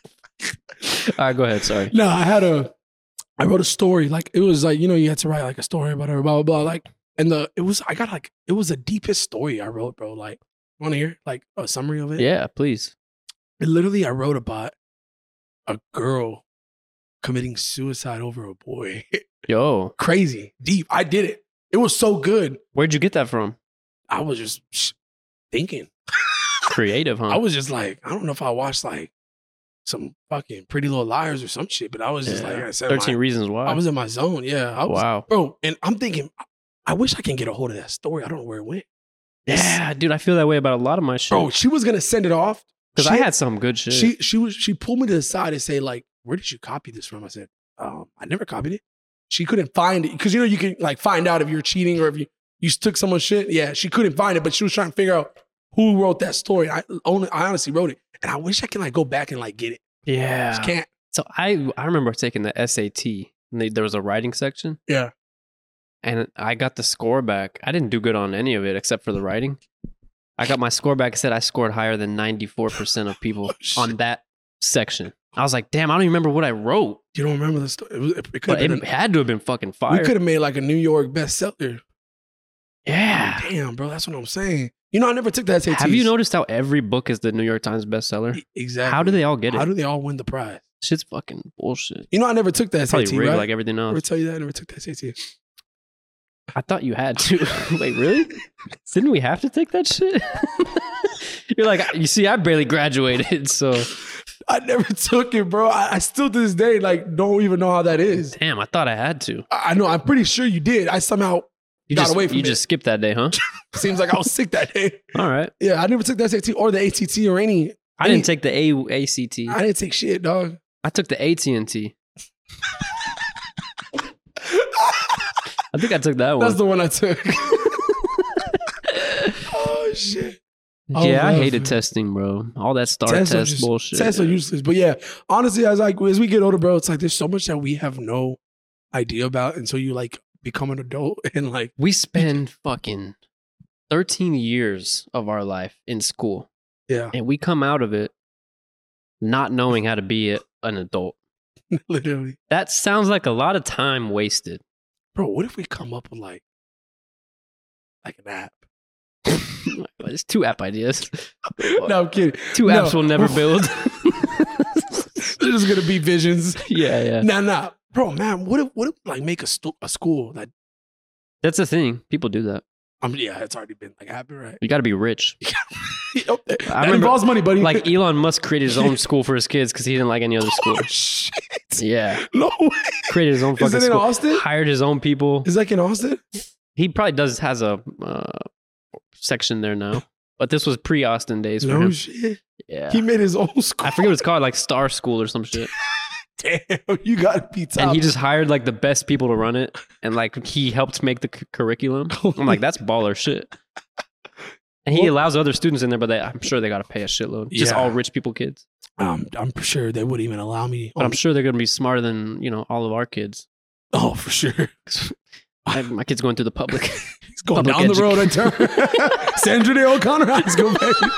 All right, go ahead. Sorry. No, I wrote a story. Like it was like, you had to write like a story about her, blah blah blah. Like, and it was the deepest story I wrote, bro. Like, want to hear like a summary of it? Yeah, please. Literally, I wrote about a girl committing suicide over a boy. Yo, Crazy, deep. I did it. It was so good. where'd you get that from? I was just thinking. Creative, huh? I was just like, I don't know if I watched like some fucking Pretty Little Liars or some shit, but I was just like I said, 13 Reasons Why. I was in my zone. Yeah. I was, Wow. Bro, and I'm thinking, I wish I can get a hold of that story. I don't know where it went. Yeah, dude, I feel that way about a lot of my shit. Bro, she was gonna send it off. Because I had some good shit. She pulled me to the side and say, like, where did you copy this from? I said, I never copied it. She couldn't find it. Because you can like find out if you're cheating or if you took someone's shit. Yeah, she couldn't find it, but she was trying to figure out who wrote that story. I honestly wrote it. And I wish I can like go back and like get it. Yeah. Just can't. So I remember taking the SAT. And there was a writing section. Yeah. And I got the score back. I didn't do good on any of it except for the writing. I got my score back. It said I scored higher than 94% of people on that section. I was like, damn, I don't even remember what I wrote. You don't remember the story? But it had to have been fucking fire. We could have made like a New York bestseller. Yeah. Damn, bro. That's what I'm saying. I never took that SAT. Have you noticed how every book is the New York Times bestseller? Exactly. How do they all get it? How do they all win the prize? Shit's fucking bullshit. I never took that Probably SAT, rigged right? like everything I else. never tell you that. I never took that SAT. I thought you had to. Wait, really? Didn't we have to take that shit? You're like, you see, I barely graduated, so. I never took it, bro. I still to this day, like, don't even know how that is. Damn, I thought I had to. I know. I'm pretty sure you did. I somehow got away from it. You just skipped that day, huh? Seems like I was sick that day. All right. Yeah, I never took the SAT or the ATT or any. I didn't take the ACT. I didn't take shit, dog. I took the AT&T. I think I took that one. That's the one I took. Oh, shit. Yeah, I hated testing, bro. All that test bullshit. Tests are useless. But yeah, honestly, as we get older, bro, it's like there's so much that we have no idea about until you like become an adult and like we spend fucking 13 years of our life in school. Yeah. And we come out of it not knowing how to be an adult. Literally. That sounds like a lot of time wasted. Bro, what if we come up with like an app? There's 2 app ideas. No, I'm kidding. 2 apps will never build. They're just gonna be visions. Yeah. Nah. Bro, man, what if like make a school that That's the thing. People do that. yeah, it's already been like happened, right? You got to be rich. That involves money, buddy. Like Elon Musk created his own school for his kids because he didn't like any other school. Oh, shit. Yeah. No way. Created his own fucking Is it in school. Austin? Hired his own people. Is that in Austin? He probably has a section there now. But this was pre-Austin days for No him. shit. Yeah. He made his own school. I forget what it's called, like Star School or some shit. Damn, you gotta be top. And he just hired like the best people to run it. And like he helped make the curriculum. I'm like, that's baller shit. And he allows other students in there, but I'm sure they got to pay a shitload. Just Yeah. all rich people kids. I'm sure they wouldn't even allow me. But I'm sure they're going to be smarter than, all of our kids. Oh, for sure. My kid's going through the public. He's going public down the road and turn. Sandra Day O'Connor High School, baby.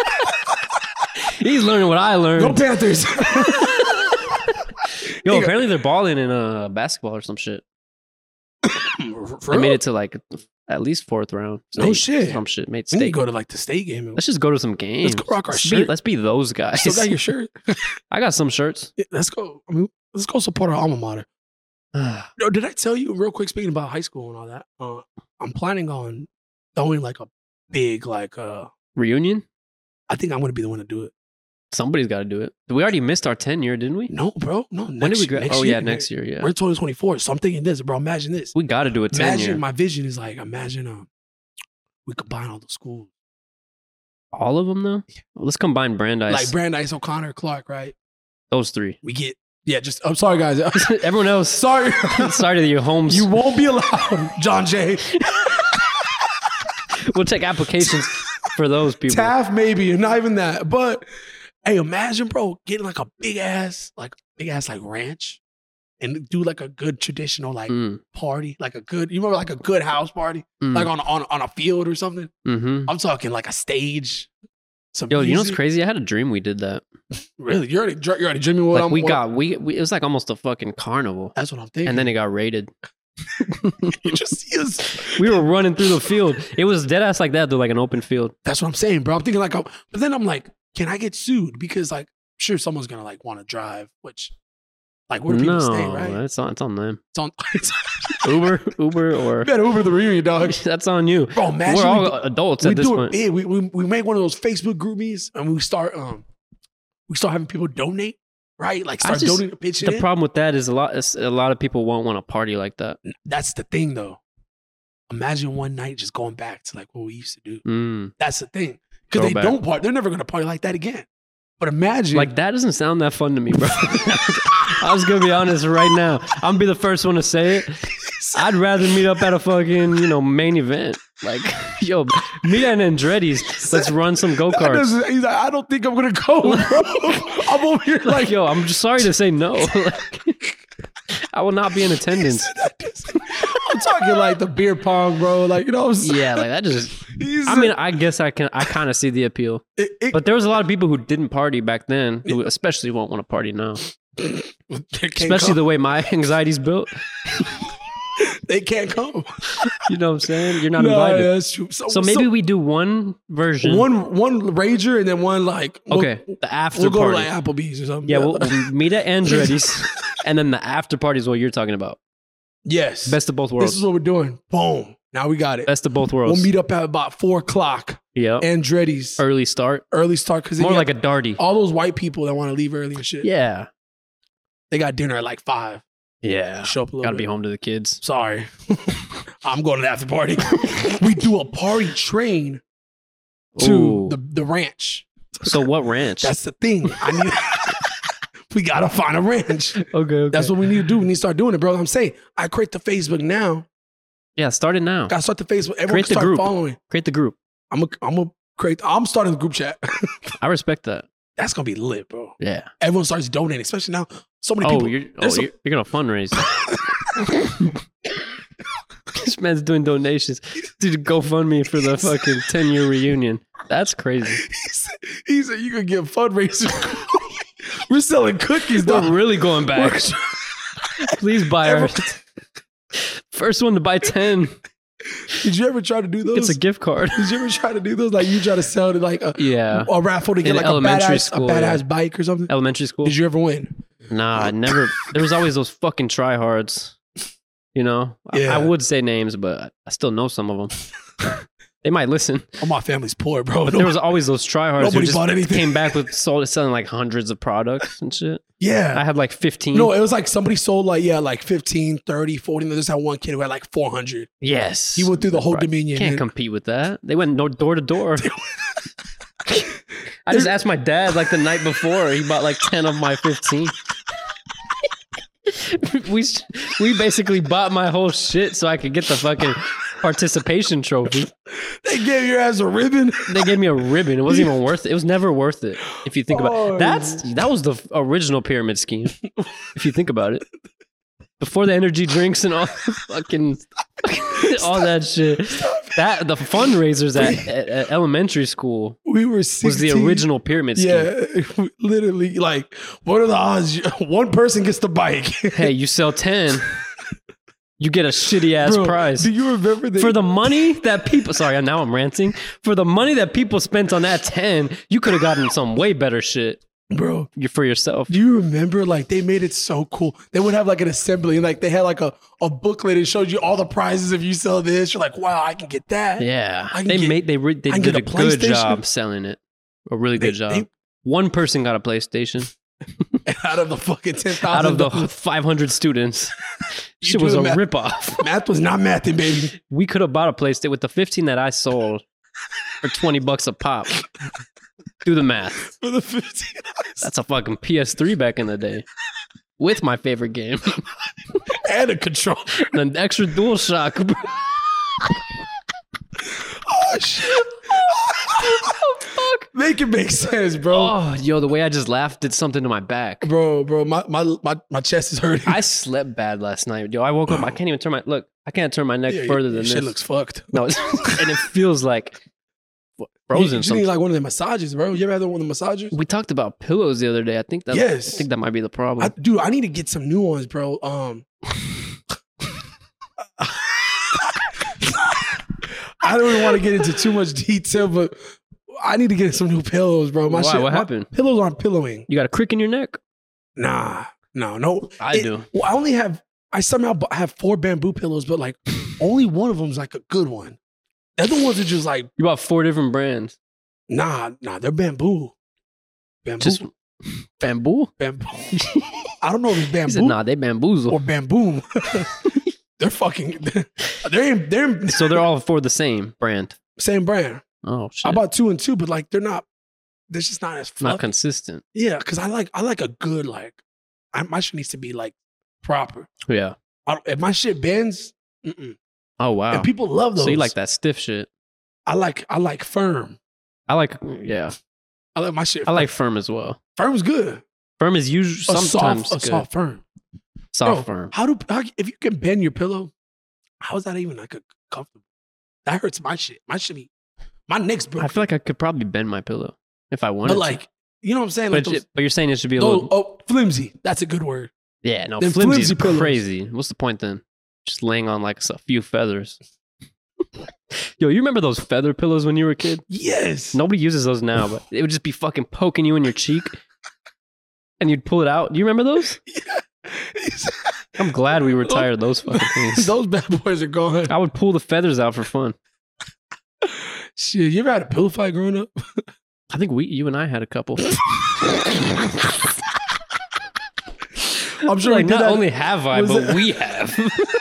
He's learning what I learned. Go Panthers. Yo, apparently they're balling in basketball or some shit. They made it to like at least 4th round. No shit. Some shit. Made We need to state. go to like the state game. Let's just go to some games. Let's go rock our Let's shirt. Let's be those guys. Still got your shirt. I got some shirts. Yeah, let's go. Let's go support our alma mater. No, did I tell you real quick? Speaking about high school and all that, I'm planning on throwing like a big like Reunion? I think I'm gonna be the one to do it. Somebody's got to do it. We already missed our 10-year, didn't we? No, bro. No. When did we go? Oh, yeah, next year. Yeah. We're 2024. So I'm thinking this, bro. Imagine this. We got to do a 10-year. Imagine, my vision is like, we combine all the schools. All of them, though? Well, let's combine Brandeis. Like Brandeis, O'Connor, Clark, right? Those three. We get, I'm sorry, guys. Everyone else. Sorry. Sorry to your homes. You won't be allowed, John Jay. We'll take applications for those people. Taft, maybe, and not even that. But hey, imagine, bro, getting like a big ass ranch and do like a good traditional party, like a good, you remember like a good house party, like on a field or something. Mm-hmm. I'm talking like a stage. Some Yo, music. you know what's crazy? I had a dream we did that. Really? You're already dreaming what like it was like almost a fucking carnival. That's what I'm thinking. And then it got raided. You just see us. We were running through the field. It was dead ass like that, though, like an open field. That's what I'm saying, bro. I'm thinking like, but then I'm like, can I get sued? Because like, I'm sure someone's gonna like want to drive, which like where do people stay, right? It's on them. It's on Uber or you better Uber the reunion, dog. That's on you. Bro, imagine we're all adults at this point. Yeah, we make one of those Facebook groupies and we start having people donate, right? Like start donating, pitching. The problem with that is a lot of people won't want to party like that. That's the thing, though. Imagine one night just going back to like what we used to do. That's the thing, because they don't party. They're never gonna party like that again. But imagine, like, that doesn't sound that fun to me, bro. I was gonna be honest right now. I'm gonna be the first one to say it. I'd rather meet up at a fucking, main event. Like, yo, meet at Andretti's. Let's run some go-karts. He's like, I don't think I'm gonna go, bro. I'm over here like, yo, I'm just sorry to say no. I will not be in attendance. I'm talking like the beer pong, bro. Like, you know what I'm saying? Yeah, like that just. I mean, I guess I kind of see the appeal. But there was a lot of people who didn't party back then, who especially won't want to party now. Especially the way my anxiety's built. They can't come. You know what I'm saying? You're not invited. Yeah, that's true. So maybe we do one version. One rager and then one like... Okay, the after we'll party. We'll go to like Applebee's or something. Yeah, we'll meet at Andretti's. And then the after party is what you're talking about. Yes. Best of both worlds. This is what we're doing. Boom. Now we got it. Best of both worlds. We'll meet up at about 4:00. Yeah. Andretti's. Early start. Because more like a darty. All those white people that want to leave early and shit. Yeah. They got dinner at like 5. Yeah. Show up a little Gotta bit. be home to the kids. Sorry. I'm going to the after party. We do a party train to the ranch. So what ranch? That's the thing. We gotta find a ranch. Okay. That's what we need to do. We need to start doing it, bro. I'm saying, I create the Facebook now. Yeah, start it now. Gotta start the Facebook. Everyone start group. following. Create the group. I'm starting the group chat. I respect that. That's gonna be lit, bro. Yeah. Everyone starts donating, especially now. So many people. You're gonna fundraise. This man's doing donations. Dude, GoFundMe for the fucking 10-year reunion. That's crazy. He said you could get fundraisers. We're selling cookies, though. We're really going back. Please buy our first one to buy 10. Did you ever try to do those? It's a gift card. Did you ever try to do those? Like you try to sell it like a raffle to get like a badass bike or something? Elementary school. Did you ever win? Nah, I never. There was always those fucking tryhards. Yeah. I would say names, but I still know some of them. They might listen. Oh, my family's poor, bro. But there was always those tryhards who bought anything. Came back with selling like hundreds of products and shit. Yeah. I had like 15. No, it was like somebody sold like 15, 30, 40. And there's that one kid who had like 400. Yes. He went through the whole Dominion. Can't compete with that. They went door to door. I just asked my dad like the night before. He bought like 10 of my 15. We basically bought my whole shit so I could get the fucking participation trophy. They gave your ass a ribbon. They gave me a ribbon. It wasn't even worth it. It was never worth it. If you think about it, that was the original pyramid scheme. If you think about it, before the energy drinks and all the fucking all that shit. That the fundraisers at elementary school. We were 16. Was the original pyramid scheme. Yeah, literally. Like, what are the odds? One person gets the bike. Hey, you sell 10. You get a shitty ass prize. Do you remember for the money that people? Sorry, now I'm ranting. For the money that people spent on that 10, you could have gotten some way better shit, bro. For yourself. Do you remember? Like they made it so cool. They would have like an assembly, and like they had like a booklet that showed you all the prizes if you sell this. You're like, wow, I can get that. Yeah, they did a good job selling it. A really good job. One person got a PlayStation Out of the fucking 10,000. out of the 500 students. You Shit do was the a math. ripoff. Math was not mathing, baby. We could have bought a PlayStation with the 15 that I sold for $20 a pop. Do the math. For the 15. That's a fucking PS3 back in the day. With my favorite game. And a controller. And an extra DualShock. Bro. Oh, shit. Oh, fuck. Make it make sense, bro. Oh, yo, the way I just laughed did something to my back. Bro, my chest is hurting. I slept bad last night. Yo, I woke up. I can't even turn my look. I can't turn my neck further than your this. shit looks fucked. No, and it feels like frozen. You need like one of the massages, bro. You ever had one of the massages? We talked about pillows the other day. I think Yes. that might be the problem. Dude, I need to get some new ones, bro. I don't even want to get into too much detail, but I need to get some new pillows, bro. Why? What happened? Pillows aren't pillowing. You got a crick in your neck? No. I do. Well, I somehow have 4 bamboo pillows, but like only one of them's like a good one. The other ones are just like, You bought 4 different brands. nah, they're bamboo. Bamboo. Just bamboo? Bamboo. I don't know if it's He bamboo said, nah, they bamboozle. or bamboo. They're fucking, they're in So they're all for the same brand. same brand. Oh, shit. I bought 2 and 2, but like they're just not as fluffy. Not consistent. Yeah, because I like a good my shit needs to be like proper. Yeah. If my shit bends, Oh, wow. and people love those. So you like that stiff shit. I like firm. I like, yeah. I like my shit. I like firm as well. Firm's good. Firm is usually sometimes a good. soft firm. Soft Bro, firm. how if you can bend your pillow, how is that even like a comfortable? That hurts my shit. My neck's broken. I feel like I could probably bend my pillow if I wanted but like, you know what I'm saying? to. Like But you're saying it should be a little. flimsy. That's a good word. Yeah, no, them flimsy is flimsy pillows. crazy. What's the point then? Just laying on like a few feathers. Yo, you remember those feather pillows when you were a kid? Yes. Nobody uses those now, but it would just be fucking poking you in your cheek and you'd pull it out. Do you remember those? I'm glad we retired those fucking things. Those bad boys are gone. I would pull the feathers out for fun. Shit, you ever had a pillow fight growing up? I think you and I had a couple. I'm sure Like, we did not that. only have I, Was but it- we have.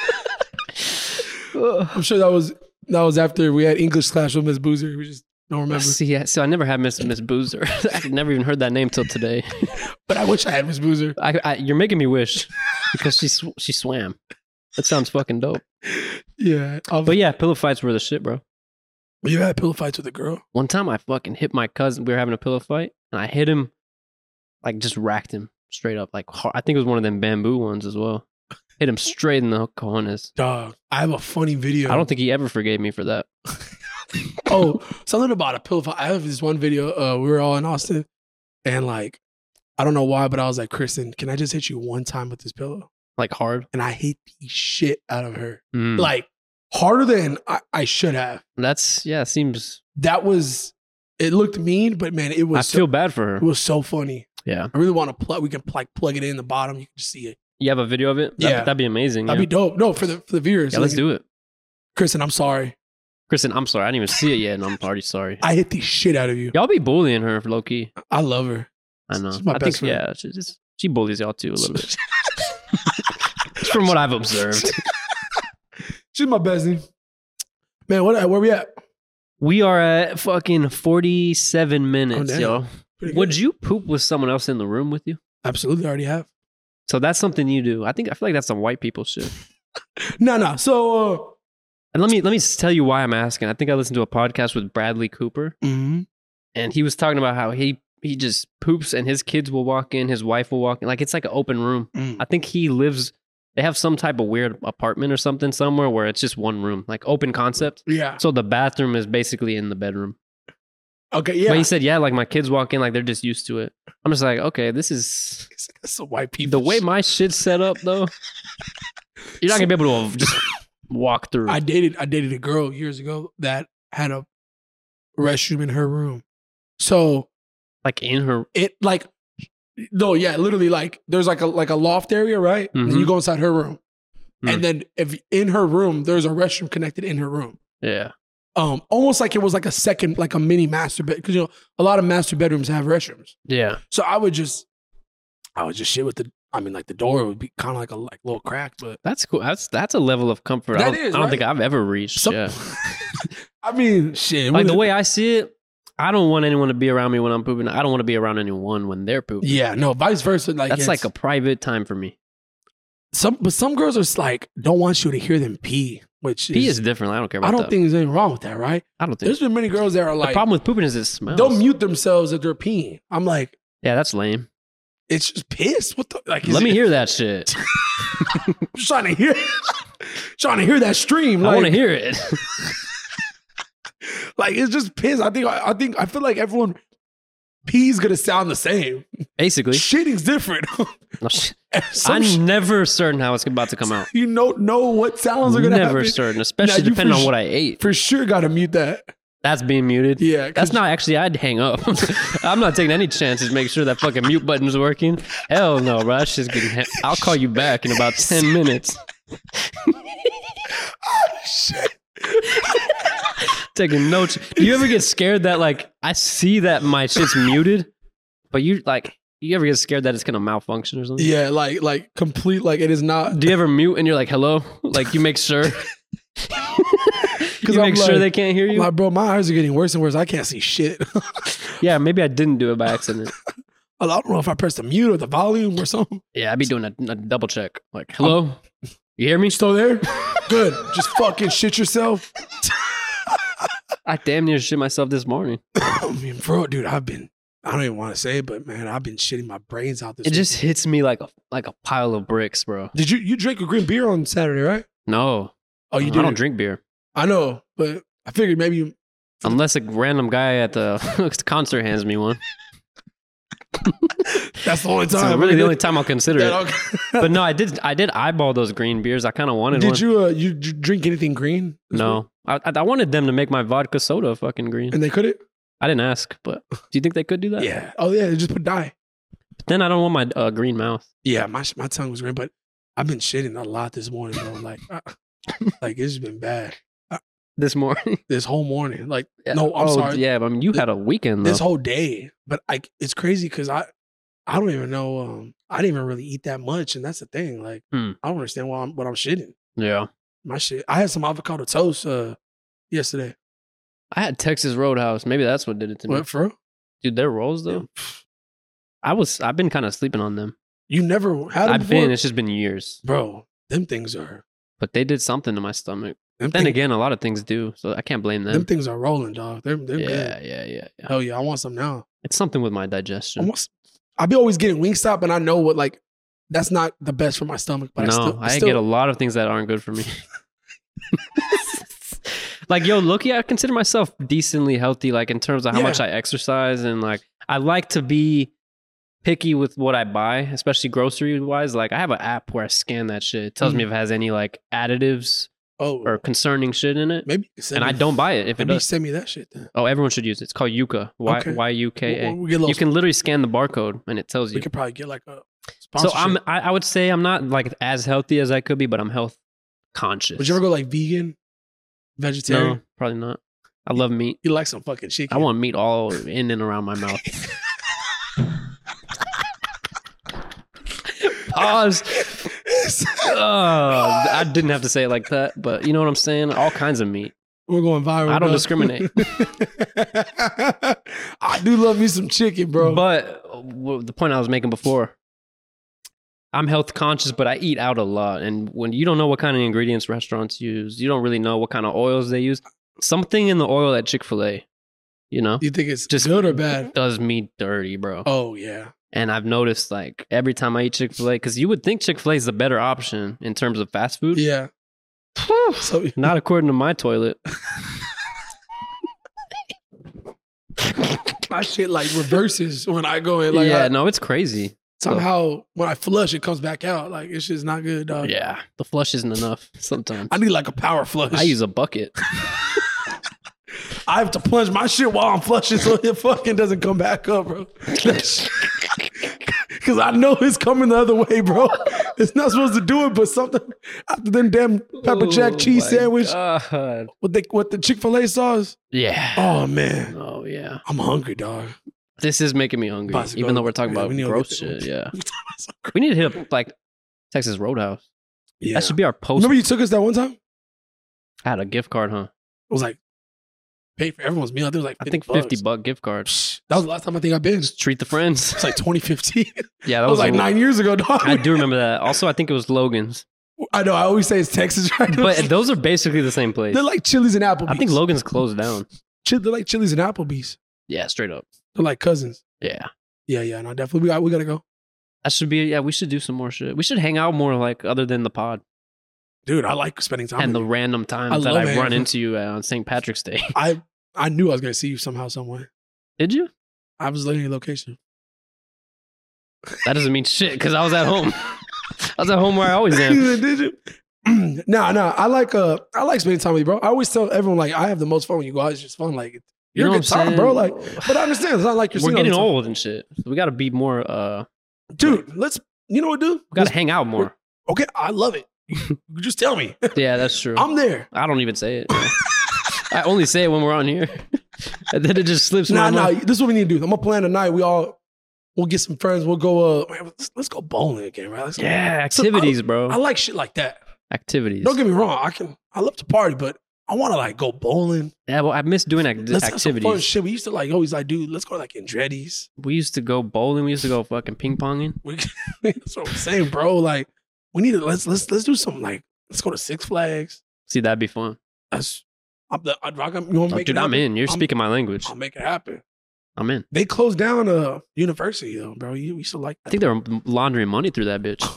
I'm sure that was after we had English class with Miss Boozer. We just don't remember. See, so I never had Miss Boozer. I never even heard that name till today. But I wish I had Miss Boozer. You're making me wish because she swam. That sounds fucking dope. Yeah. But yeah, pillow fights were the shit, bro. You had pillow fights with a girl? One time I fucking hit my cousin. We were having a pillow fight, and I hit him, like just racked him straight up. Like hard. I think it was one of them bamboo ones as well. Hit him straight in the cojones. Dog, I have a funny video. I don't think he ever forgave me for that. Oh, something about a pillow fight. I have this one video. We were all in Austin, and like, I don't know why, but I was like, Kristen, can I just hit you one time with this pillow? Like hard. And I hit the shit out of her. Mm. Like, harder than I should have. That's seems. It looked mean, but man, it was I feel bad for it her. was so funny. Yeah. I really want to plug. We can like plug it in the bottom. You can just see it. You have a video of it? Yeah. That'd be amazing. That'd be dope. No, for the viewers. Yeah, let's do it. Kristen, I'm sorry. Kristen, I'm sorry. I didn't even see it yet, and I'm already sorry. I hit the shit out of you. Y'all be bullying her low key. I love her. I know. She's my I best think, friend. yeah, she bullies y'all too a little bit. From what I've observed. She's my bestie. Man, where we at? We are at fucking 47 minutes, damn. yo. Pretty Would good. you poop with someone else in the room with you? Absolutely, I already have. So that's something you do. I feel like that's some white people shit. No. So, And let me tell you why I'm asking. I think I listened to a podcast with Bradley Cooper, and he was talking about how he just poops and his kids will walk in, his wife will walk in. Like it's like an open room. I think they have some type of weird apartment or something somewhere where it's just one room, like open concept. yeah. So the bathroom is basically in the bedroom. Okay, yeah. But he said, yeah, like my kids walk in, like they're just used to it. I'm just like, okay, this is That's some white people. the way my shit's set up though. You're not gonna be able to just walk through. I dated a girl years ago that had a restroom in her room. So Like in her. it like no, yeah, literally like there's like a loft area, right? And Mhm. you go inside her room. Mm. And then if in her room, there's a restroom connected in her room. Yeah. almost like it was like a second, like a mini master bed. Because a lot of master bedrooms have restrooms. Yeah. So I would just shit with the. I mean, like the door would be kind of like a little crack, but That's cool. That's a level of comfort I don't think I've ever reached. Yeah. I mean, shit. Like the way I see it, I don't want anyone to be around me when I'm pooping. I don't want to be around anyone when they're pooping. Yeah, no, vice versa. Like that's like a private time for me. But some girls are like don't want you to hear them pee, which pee is different. I don't care about that. I don't think there's anything wrong with that, right? I don't think there's been many girls that are like the problem with pooping is it smells. They'll mute themselves if they're peeing. I'm like, yeah, that's lame. It's just piss. What the like? Let me hear that shit. I'm just trying to hear that stream. I want to hear it. Like it's just piss. I feel like everyone pee's gonna sound the same. Basically, shitting's different. I'm never certain how it's about to come out. You know what sounds are gonna happen. Never certain, especially depending on what I ate. For sure, gotta mute that. That's being muted. Yeah, that's not actually. I'd hang up. I'm not taking any chances to make sure that fucking mute button's working. Hell no, bro. That's just getting. I'll call you back in about 10 minutes. Oh shit. Taking notes. Do you ever get scared that like I see that my shit's muted, but you ever get scared that it's gonna malfunction or something? Yeah, like complete like it is not. Do you ever mute and you're like hello? Like you make sure. You make sure they can't hear you? Like, bro, my eyes are getting worse and worse. I can't see shit. Yeah, maybe I didn't do it by accident. I don't know if I pressed the mute or the volume or something. Yeah, I'd be doing a double check. Like, hello? You hear me? Still there? Good. Just fucking shit yourself. I damn near shit myself this morning. I mean, bro, dude, I don't even want to say it, but man, I've been shitting my brains out this week. It just hits me like a pile of bricks, bro. Did you drink a green beer on Saturday, right? No. Oh, you did? I don't drink beer. I know, but I figured maybe unless a random guy at the concert hands me one. That's the only time. So really, the only time I'll consider it. But no, I did eyeball those green beers. I kind of wanted one. Did you drink anything green? No, I wanted them to make my vodka soda fucking green, and they couldn't. I didn't ask, but do you think they could do that? Yeah. Oh yeah, they just put dye. But then I don't want my green mouth. Yeah, my tongue was green, but I've been shitting a lot this morning, bro. Like it's been bad. This morning? This whole morning. Like, yeah. No, I'm sorry. Yeah, I mean, you had a weekend, though. This whole day. But it's crazy because I don't even know. I didn't even really eat that much. And that's the thing. Like, I don't understand what I'm shitting. Yeah. My shit. I had some avocado toast yesterday. I had Texas Roadhouse. Maybe that's what did it to me. What, for real? Dude, their rolls, though. Yeah. I've been kind of sleeping on them. You never had them before? It's just been years. Bro, them things are. But they did something to my stomach. Then again, a lot of things do, so I can't blame them. Them things are rolling, dog. They're good. Yeah. Hell yeah, I want some now. It's something with my digestion. I be always getting Wingstop, and I know what like that's not the best for my stomach. But I get a lot of things that aren't good for me. Like, yo, look, I consider myself decently healthy, like in terms of how much I exercise, and like I like to be picky with what I buy, especially grocery wise. Like I have an app where I scan that shit. It tells me if it has any like additives or concerning shit in it. Maybe I don't buy it if it does. Send me that shit then. Oh, everyone should use it. It's called Yuka. Y-U-K-A. You can literally scan the barcode and it tells you. We could probably get like a sponsorship. So I would say I'm not like as healthy as I could be, but I'm health conscious. Would you ever go like vegan, vegetarian? No, probably not. I love meat. You like some fucking chicken. I want meat all in and around my mouth. Pause. I didn't have to say it like that, but you know what I'm saying? All kinds of meat. We're going viral. I don't discriminate. I do love me some chicken, bro. But the point I was making before, I'm health conscious, but I eat out a lot. And when you don't know what kind of ingredients restaurants use, you don't really know what kind of oils they use. Something in the oil at Chick-fil-A, you know? You think it's just good or bad? Does me dirty, bro. Oh, yeah. And I've noticed, like, every time I eat Chick-fil-A, because you would think Chick-fil-A is the better option in terms of fast food. Yeah. So, not according to my toilet. My shit, like, reverses when I go in. Like, yeah, no, it's crazy. Somehow, when I flush, it comes back out. Like, it's just not good, dog. Yeah, the flush isn't enough sometimes. I need, like, a power flush. I use a bucket. I have to plunge my shit while I'm flushing so it fucking doesn't come back up, bro. Because I know it's coming the other way, bro. It's not supposed to do it, but something. after them damn pepper jack cheese my sandwich God. with the Chick-fil-A sauce. Yeah. Oh man, Oh yeah. I'm hungry, dog. This is making me hungry. About to Even go- though we're talking yeah, about we need to gross get- shit. Yeah. We need to hit up like Texas Roadhouse. Yeah. That should be our post. Remember you took us that one time? It I had a gift card, huh? was like pay for everyone's meal. I think it was like I 50 think bucks. $50 gift card. That was the last time I think I've been. It's Just treat the friends. like 2015. Yeah, That was like 9 years ago, dog. I do remember that. Also, I think it was Logan's. I know. I always say it's Texas, right? But those are basically the same place. they're like Chili's and Applebee's. I think Logan's closed down. They're like Chili's and Applebee's. Yeah, straight up. They're like cousins. Yeah. Yeah. No, definitely. We gotta go, That should be, yeah, we should do some more shit. We should hang out more, like, other than the pod dude. I like spending time. and the with you. random I times that love I it. run into you on St. Patrick's Day. I knew I was gonna see you somehow, some way. Did you? I was letting your location. That doesn't mean shit because I was at home. I was at home where I always am. Did you? No. I like spending time with you, bro. I always tell everyone like I have the most fun when you go out. It's just fun. Like You you're know a what good I'm time, saying? bro. Like, but I understand. It's not like you're We're seen all the getting time. old and shit. So we got to be more, dude. Let's. You know what, dude? we got to hang out more. Okay, I love it. Just tell me. Yeah, that's true. I'm there. I don't even say it. I only say it when we're on here. And then it just slips my Nah. mind. This is what we need to do. I'm gonna plan tonight. We'll get some friends. We'll go. Man, let's go bowling again, right? Let's go. Yeah, activities, bro. I like shit like that. Activities. Don't get me wrong. I love to party, but I want to like go bowling. Yeah, well, I miss doing Let's have some fun activities. shit. We used to like always like, dude, let's go like Andretti's. We used to go bowling. We used to go fucking ping ponging. That's what I'm saying, bro. Like we need to let's do something like let's go to Six Flags. See, that'd be fun. You want to make Dude, it I'm happen? in. You're speaking my language. I'll make it happen. I'm in. They closed down university though, bro. You used to like I think they were laundering money through that bitch.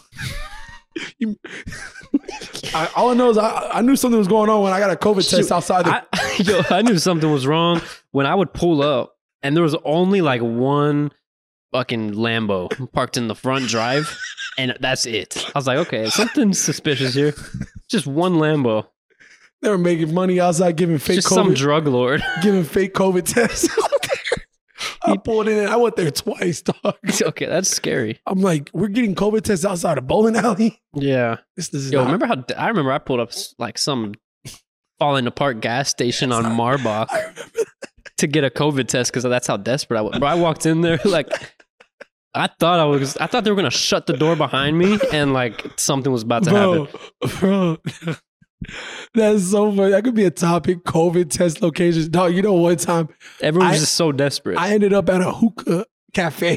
all I know is I knew something was going on when I got a COVID test outside. I knew something was wrong when I would pull up and there was only like one fucking Lambo parked in the front drive and that's it. I was like, okay, something's suspicious here. Just one Lambo. They were making money outside giving fake Just COVID, some drug lord. giving fake COVID tests. I pulled in. I went there twice, dog. Okay, that's scary. I'm like, we're getting COVID tests outside a bowling alley. Yeah. This is Yo, not, remember I pulled up like some falling apart gas station on Marbach I remember to get a COVID test because that's how desperate I was. Bro, I walked in there like I thought they were gonna shut the door behind me and like something was about to happen. bro. That's so funny. That could be a topic. COVID test locations, dog. You know, one time Everyone was just so desperate. I ended up at a hookah cafe.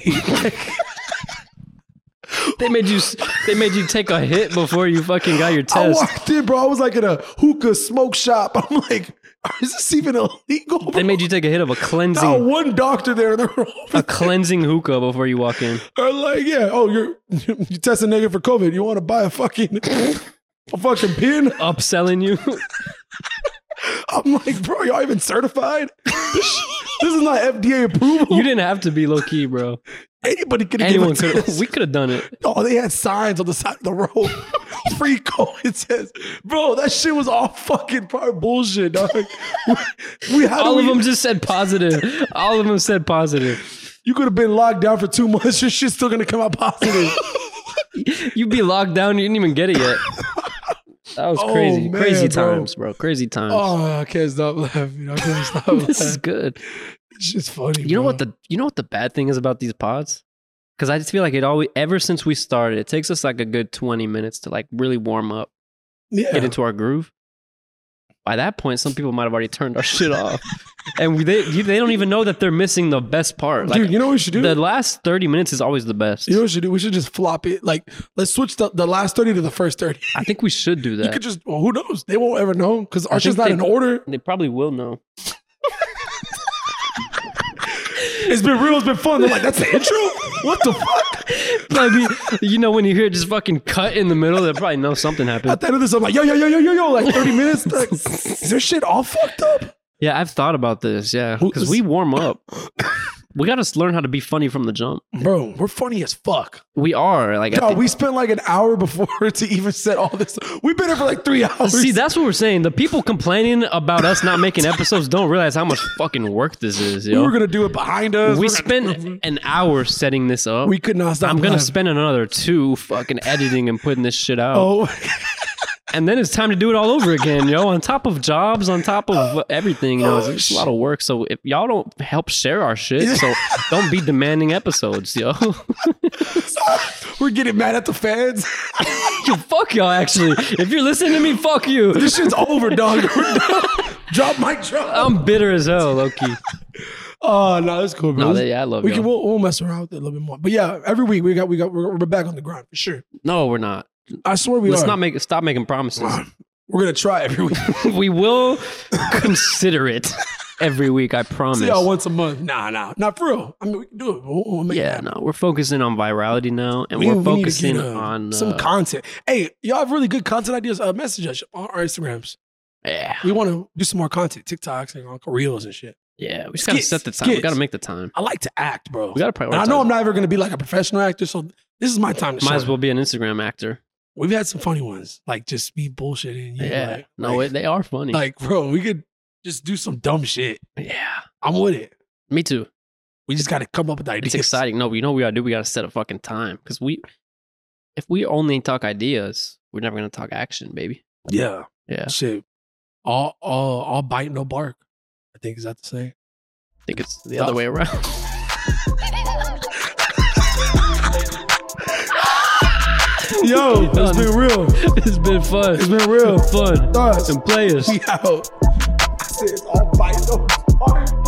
They made you take a hit before you fucking got your I test. walked in, bro. I was like in a hookah smoke shop. I'm like, is this even illegal? Bro? They made you take a hit of a Not cleansing one doctor there. They're all a cleansing hookah before you walk in. are like, yeah. Oh, you tested negative for COVID. You want to buy a fucking pin? Upselling you. I'm like, bro, y'all even certified? This is not FDA approval. You didn't have to be low key, bro. Anybody could have Anyone given could a test. we could have done it. Oh, they had signs on the side of the road. Free COVID test. Bro, that shit was all fucking probably bullshit, dog. All of them just said positive. All of them said positive. You could have been locked down for 2 months. Your shit's still gonna come out positive. You'd be locked down. You didn't even get it yet. That was Oh, crazy. man, Crazy bro. times, bro. Crazy times. Oh, I can't stop laughing. I can't stop This is laughing. good. It's just funny. You know bro. what the bad thing is about these pods? Because I just feel like it always, ever since we started, it takes us like a good 20 minutes to like really warm up, Yeah. get into our groove. By that point, some people might have already turned our shit off, and they don't even know that they're missing the best part. Like Dude, you know what we should do? the last 30 minutes is always the best. You know what we should do? We should just flop it. Like, let's switch the last 30 to the first 30. I think we should do You that. could just, well, who knows? They won't ever know because our I shit's think not in order. They probably will know. It's been real. It's been fun. They're like, that's the intro? What the fuck? Probably, you know, when you hear it just fucking cut in the middle, they probably know something happened. At the end of this, I'm like, yo, like 30 minutes. Like, is their shit all fucked up? Yeah, I've thought about this. Yeah, because we warm up. We got to learn how to be funny from the jump. Bro, we're funny as fuck. We are like. No, we spent like an hour before to even set all this. We've been here for like 3 hours. See, that's what we're saying. The people complaining about us not making episodes don't realize how much fucking work this is, we yo. were gonna do it behind us. We We're gonna- spent an hour setting this up. We could not stop. I'm gonna laughing. spend another 2 fucking editing and putting this shit out. Oh, And then it's time to do it all over again, yo. On top of jobs, on top of everything, you know, it's a lot of work. So if y'all don't help share our shit, so don't be demanding episodes, yo. We're getting mad at the fans. Yo, fuck y'all, actually. If you're listening to me, fuck you. This shit's over, dog. Drop my drop. I'm bitter as hell, low-key. Oh no, that's cool, bro. No, yeah, I love you. We'll mess around with it a little bit more. But yeah, every week we're back on the grind for sure. No, we're not. I swear we are. Stop making promises. We're gonna try every week. We will consider it every week. I promise. See y'all once a month. Nah, not for real. I mean, we can do it. We'll make it happen. We're focusing on virality now, and we're focusing on some content. Hey, y'all have really good content ideas. Message us on our Instagrams. Yeah, we want to do some more content, TikToks and reels and shit. Yeah, we just gotta set the time. We gotta make the time. I like to act, bro. We gotta prioritize. And I know I'm not ever gonna be like a professional actor, so this is my time to shine. Might as well be an Instagram actor. We've had some funny ones, like just be bullshitting. They are funny. Like, bro, we could just do some dumb shit. Yeah, I'm with it. Me too. We just got to come up with ideas. It's exciting. No, but you know what we gotta do? We gotta set a fucking time because if we only talk ideas, we're never gonna talk action, baby. Yeah, yeah. Shit, all bite no bark. I think is that the saying? I think it's the other way around. Yo, it's been real. It's been fun. It's been real. Fun. Thoughts and players. We out. I said it's all bite no bark.